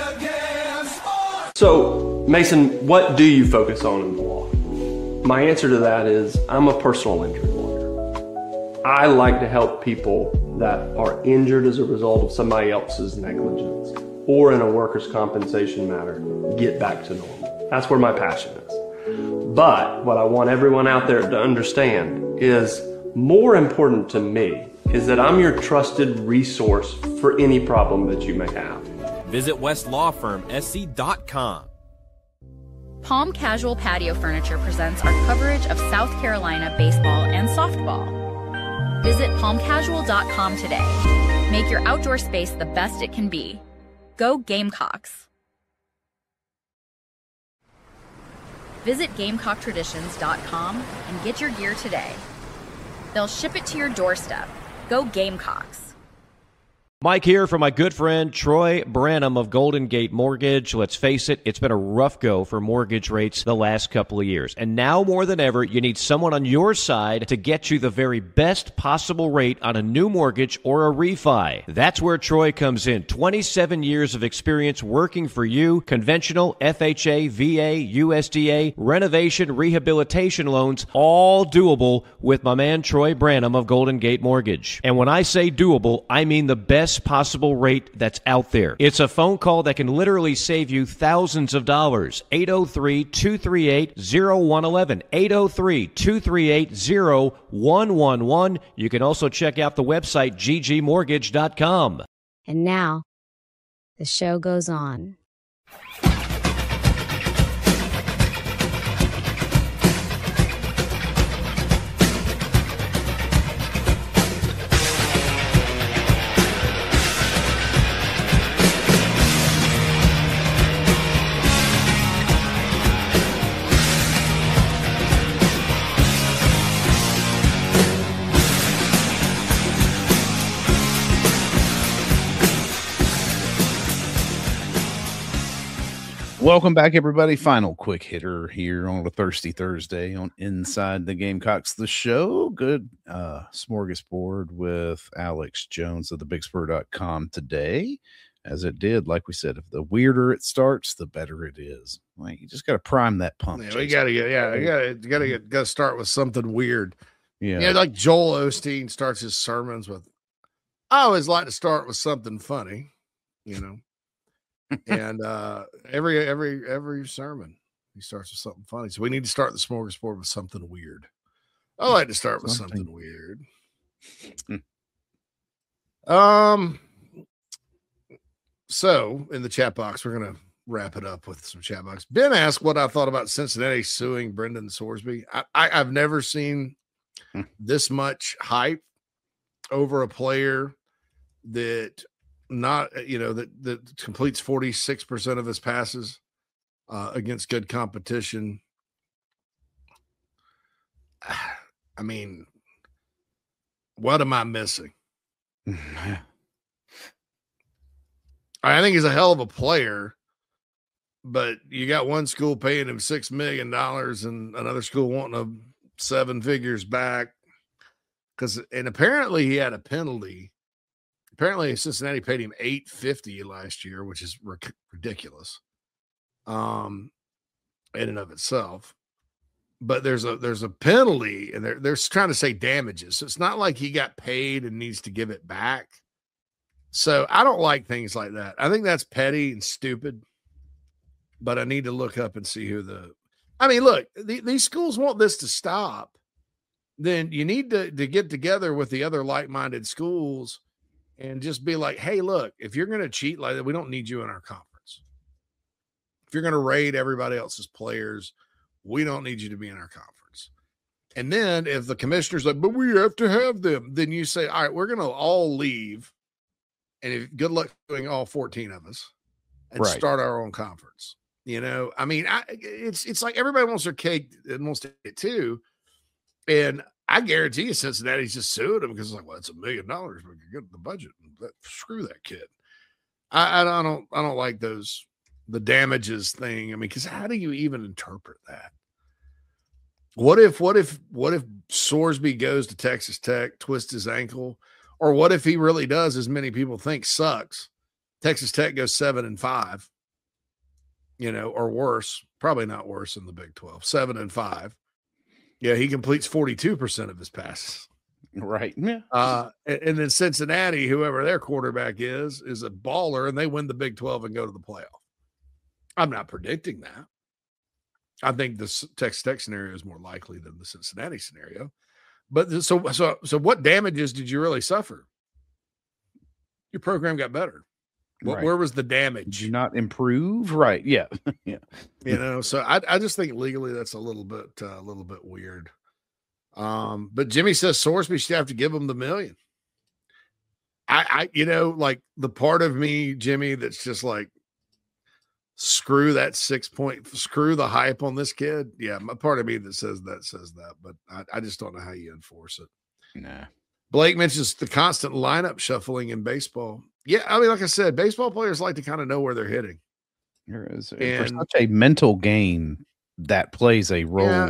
So, Mason, what do you focus on in the law? My answer to that is I'm a personal injury lawyer. I like to help people that are injured as a result of somebody else's negligence or in a workers' compensation matter get back to normal. That's where my passion is. But what I want everyone out there to understand is more important to me is that I'm your trusted resource for any problem that you may have. Visit westlawfirmsc.com. Palm Casual Patio Furniture presents our coverage of South Carolina baseball and softball. Visit palmcasual.com today. Make your outdoor space the best it can be. Go Gamecocks! Visit GamecockTraditions.com and get your gear today. They'll ship it to your doorstep. Go Gamecocks! Mike here for my good friend Troy Branham of Golden Gate Mortgage. Let's face it, it's been a rough go for mortgage rates the last couple of years. And now more than ever, you need someone on your side to get you the very best possible rate on a new mortgage or a refi. That's where Troy comes in. 27 years of experience working for you. Conventional, FHA, VA, USDA, renovation, rehabilitation loans, all doable with my man Troy Branham of Golden Gate Mortgage. And when I say doable, I mean the best possible rate that's out there. It's a phone call that can literally save you thousands of dollars. 803-238-0111. 803-238-0111. You can also check out the website ggmortgage.com. And now, the show goes on. Welcome back, everybody. Final quick hitter here on a Thirsty Thursday on Inside the Gamecocks, the show. Good smorgasbord with Alex Jones of thebigspur.com today. As it did, like we said, if the weirder it starts, the better it is. Like, you just got to prime that pump. Yeah, we got to start with something weird. Yeah. Like Joel Osteen starts his sermons with, I always like to start with something funny, you know. And every sermon he starts with something funny, so we need to start the smorgasbord with something weird. I like to start with something weird. So in the chat box, we're gonna wrap it up with some chat box. Ben asked what I thought about Cincinnati suing Brendan Sorsby. I've never seen this much hype over a player that that completes 46% of his passes against good competition. I mean, what am I missing? I think he's a hell of a player, but you got one school paying him $6 million and another school wanting 7 figures back. And apparently he had a penalty. Apparently Cincinnati paid him $850 last year, which is ridiculous. In and of itself. But there's a penalty, and they're trying to say damages. So it's not like he got paid and needs to give it back. So I don't like things like that. I think that's petty and stupid. But I need to look up and see who look, these schools want this to stop. Then you need to get together with the other like-minded schools and just be like, hey, look, if you're going to cheat like that, we don't need you in our conference. If you're going to raid everybody else's players, we don't need you to be in our conference. And then if the commissioner's like, but we have to have them, then you say, all right, we're going to all leave. And good luck doing all 14 of us and start our own conference. It's like everybody wants their cake and wants to get it too. And I guarantee you Cincinnati's just sued him because it's like, well, it's $1 million. We can get the budget. Screw that kid. I don't like the damages thing. Because how do you even interpret that? What if Sorsby goes to Texas Tech, twists his ankle, or what if he really does, as many people think, sucks? Texas Tech goes 7-5, or worse, probably not worse than the Big 12, 7-5. Yeah, he completes 42% of his passes. Right. Yeah. And then Cincinnati, whoever their quarterback is a baller, and they win the Big 12 and go to the playoff. I'm not predicting that. I think the Texas Tech scenario is more likely than the Cincinnati scenario. But so what damages did you really suffer? Your program got better. Where was the damage? Did you not improve? Right. Yeah. Yeah. So I just think legally that's a little bit weird. But Jimmy says Sorsby should have to give him the $1 million. I like the part of me, Jimmy, that's just like, screw that 6 point, screw the hype on this kid. Yeah, my part of me that says that, but I just don't know how you enforce it. Nah. Blake mentions the constant lineup shuffling in baseball. Yeah, like I said, baseball players like to kind of know where they're hitting. There is for such a mental game that plays a role.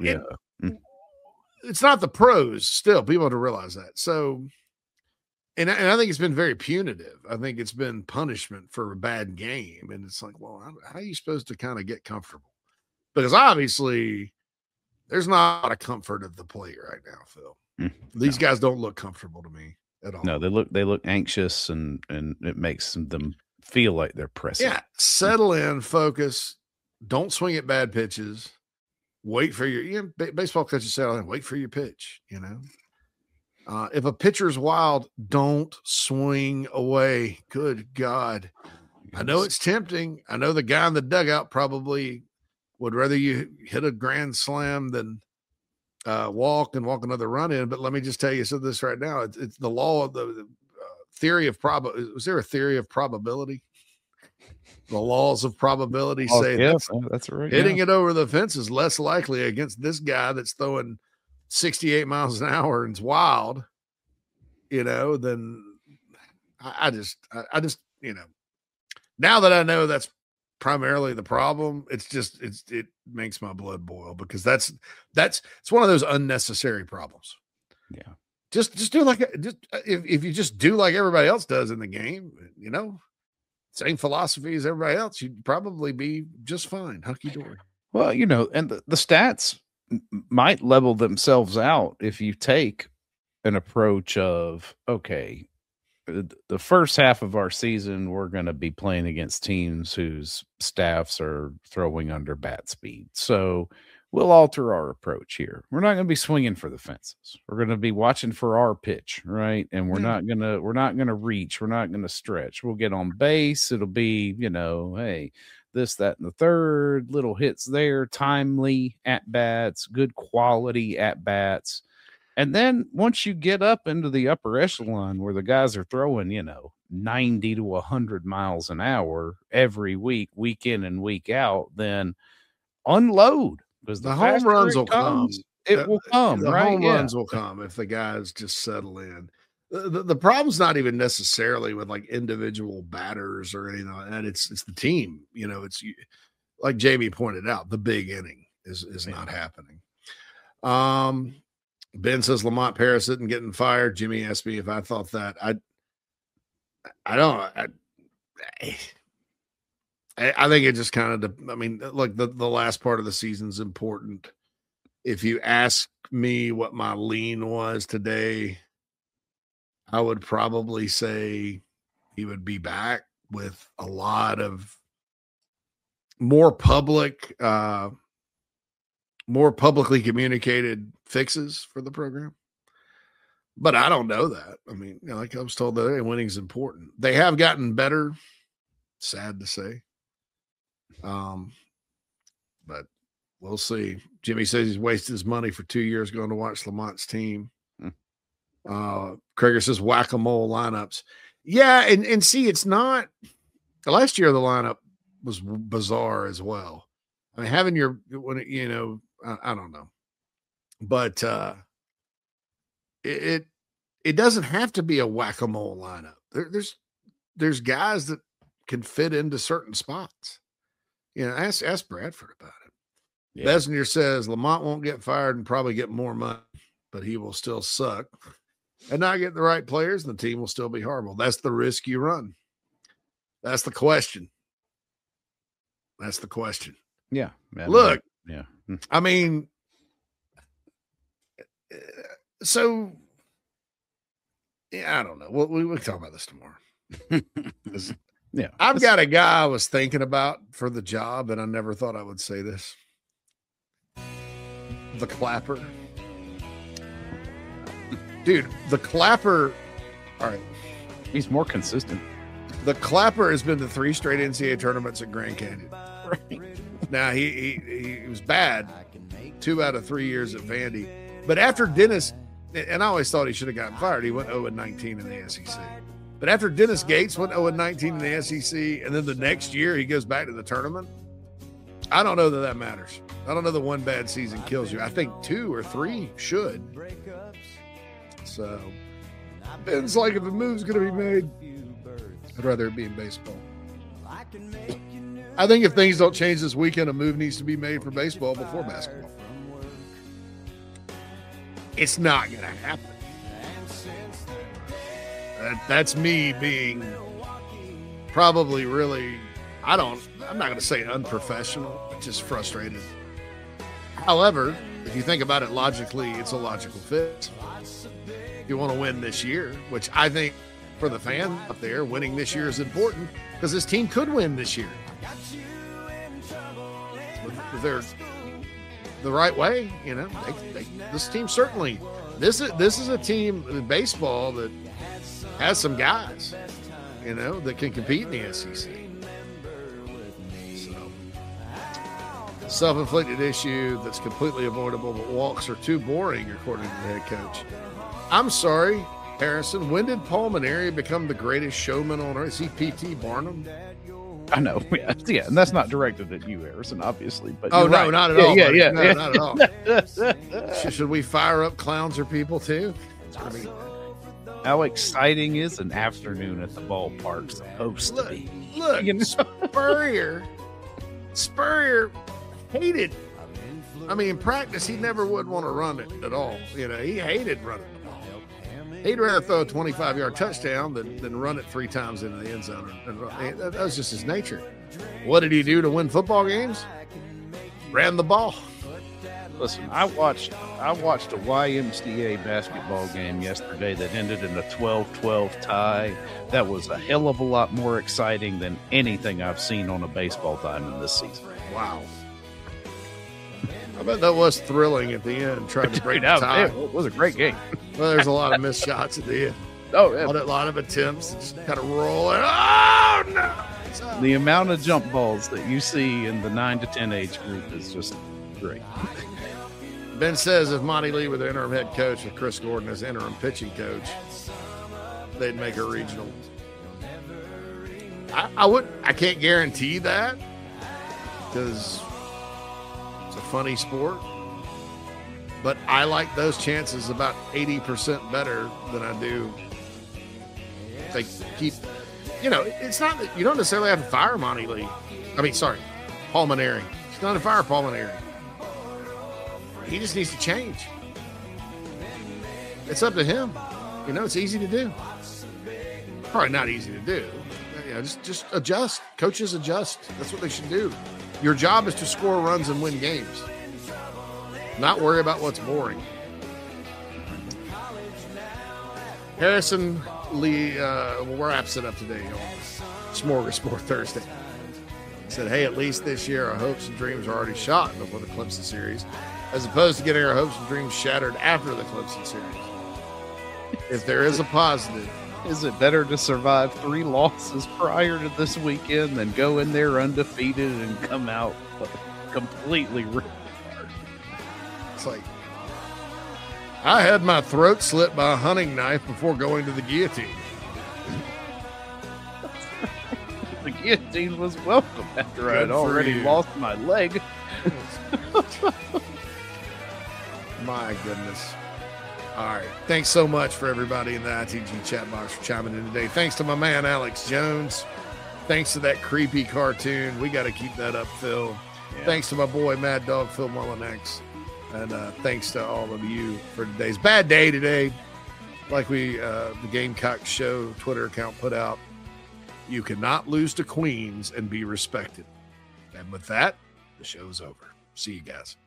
It's not the pros. Still, people have to realize that. So, and I think it's been very punitive. I think it's been punishment for a bad game, and it's like, well, how are you supposed to kind of get comfortable? Because obviously, there's not a lot of comfort at the plate right now, Phil. These guys don't look comfortable to me at all. No, they look anxious, and it makes them feel like they're pressing. Yeah, settle in, focus, don't swing at bad pitches, wait for your baseball coaches say, wait for your pitch. If a pitcher's wild, don't swing away. Good God. I know it's tempting. I know the guy in the dugout probably would rather you hit a grand slam than walk another run in. But let me just tell you this right now. It's the law of the theory of probability. Was there a theory of probability? The laws of probability say that's right. Hitting it over the fence is less likely against this guy that's throwing 68 miles an hour and it's wild, then I just, now that I know that's primarily the problem, it makes my blood boil because it's one of those unnecessary problems. Yeah. Just do if you just do like everybody else does in the game, same philosophy as everybody else, you'd probably be just fine. Hunky dory. Well, and the stats might level themselves out if you take an approach of, okay, the first half of our season, we're going to be playing against teams whose staffs are throwing under bat speed. So we'll alter our approach here. We're not going to be swinging for the fences. We're going to be watching for our pitch, right? And we're not going to reach. We're not going to stretch. We'll get on base. It'll be, hey, this, that, and the third, little hits there, timely at bats, good quality at bats. And then once you get up into the upper echelon where the guys are throwing, 90 to 100 miles an hour every week, week in and week out, then unload, because the home runs will come. It will come, the right? home runs will come if the guys just settle in. The problem's not even necessarily with like individual batters or anything like that. It's the team. It's like Jamie pointed out, the big inning is not happening. Ben says Lamont Paris isn't getting fired. Jimmy asked me if I thought that. I think it just kind of, like the last part of the season's important. If you ask me what my lean was today, I would probably say he would be back with a lot of more publicly communicated fixes for the program. But I don't know that. Like I was told that winning is important. They have gotten better. Sad to say. But we'll see. Jimmy says he's wasted his money for 2 years going to watch Lamont's team. Krager says whack-a-mole lineups. Yeah, and see, it's not. Last year the lineup was bizarre as well. Having I don't know, but it doesn't have to be a whack-a-mole lineup. There's guys that can fit into certain spots. Ask Bradford about it. Yeah. Besnier says Lamont won't get fired and probably get more money, but he will still suck and not get the right players, and the team will still be horrible. That's the risk you run. That's the question. Yeah. Look. Yeah. So I don't know. We can talk about this tomorrow. Yeah. I've got a guy I was thinking about for the job, and I never thought I would say this. The Clapper. Dude, the Clapper. All right. He's more consistent. The Clapper has been to 3 straight NCAA tournaments at Grand Canyon. Right. Now, he was bad 2 out of 3 years at Vandy. But after Dennis, and I always thought he should have gotten fired, he went 0-19 in the SEC. But after Dennis Gates went 0-19 in the SEC, and then the next year he goes back to the tournament, I don't know that matters. I don't know that one bad season kills you. I think 2 or 3 should. So, depends like if a move's going to be made. I'd rather it be in baseball. I think if things don't change this weekend, a move needs to be made for baseball before basketball. It's not going to happen. That's me being probably really, I'm not going to say unprofessional, but just frustrated. However, if you think about it logically, it's a logical fit. If you want to win this year, which I think for the fan up there, winning this year is important because this team could win this year. If they're the right way, this team certainly, this is a team in baseball that has some guys, that can compete in the SEC. So, self-inflicted issue that's completely avoidable, but walks are too boring, according to the head coach. I'm sorry, Harrison. When did Paul Mainieri become the greatest showman on earth? Is he P.T. Barnum? I know. Yeah, and that's not directed at you, Harrison, obviously. But no, right. not at all. Yeah. No, not at all. Should we fire up clowns or people too? How exciting is an afternoon at the ballpark supposed to be? Look, Spurrier hated. In practice, he never would want to run it at all. He hated running the ball. He'd rather throw a 25-yard touchdown than run it 3 times into the end zone. That was just his nature. What did he do to win football games? Ran the ball. Listen, I watched a YMCA basketball game yesterday that ended in a 12-12 tie. That was a hell of a lot more exciting than anything I've seen on a baseball diamond this season. Wow. I bet that was thrilling at the end, trying to break the tie. It was a great game. Well, there's a lot of missed shots at the end. Oh, yeah. A lot of attempts to just kind of roll it. Oh, no. The amount of jump balls that you see in the 9 to 10 age group is just great. Ben says if Monty Lee were the interim head coach with Chris Gordon as interim pitching coach, they'd make a regional. I can't guarantee that because it's a funny sport, but I like those chances about 80% better than I do. They keep, it's not that you don't necessarily have to fire Monty Lee. Paul Mainieri. He's not to fire Paul Mainieri. He just needs to change. It's up to him. It's easy to do. Probably not easy to do. Just adjust. Coaches adjust. That's what they should do. Your job is to score runs and win games. Not worry about what's boring. Harrison Lee wraps it up today on Smorgasbord Thursday. He said, hey, at least this year our hopes and dreams are already shot before the Clemson series, as opposed to getting our hopes and dreams shattered after the Clemson series. If there is a positive, is it better to survive 3 losses prior to this weekend than go in there undefeated and come out completely ripped apart? It's like, I had my throat slit by a hunting knife before going to the guillotine. The guillotine was welcome after I had already lost my leg. My goodness. All right. Thanks so much for everybody in the ITG chat box for chiming in today. Thanks to my man, Alex Jones. Thanks to that creepy cartoon. We got to keep that up, Phil. Yeah. Thanks to my boy, Mad Dog Phil Mullinex. And thanks to all of you for today's bad day today. Like the Gamecock Show Twitter account put out, you cannot lose to Queens and be respected. And with that, the show's over. See you guys.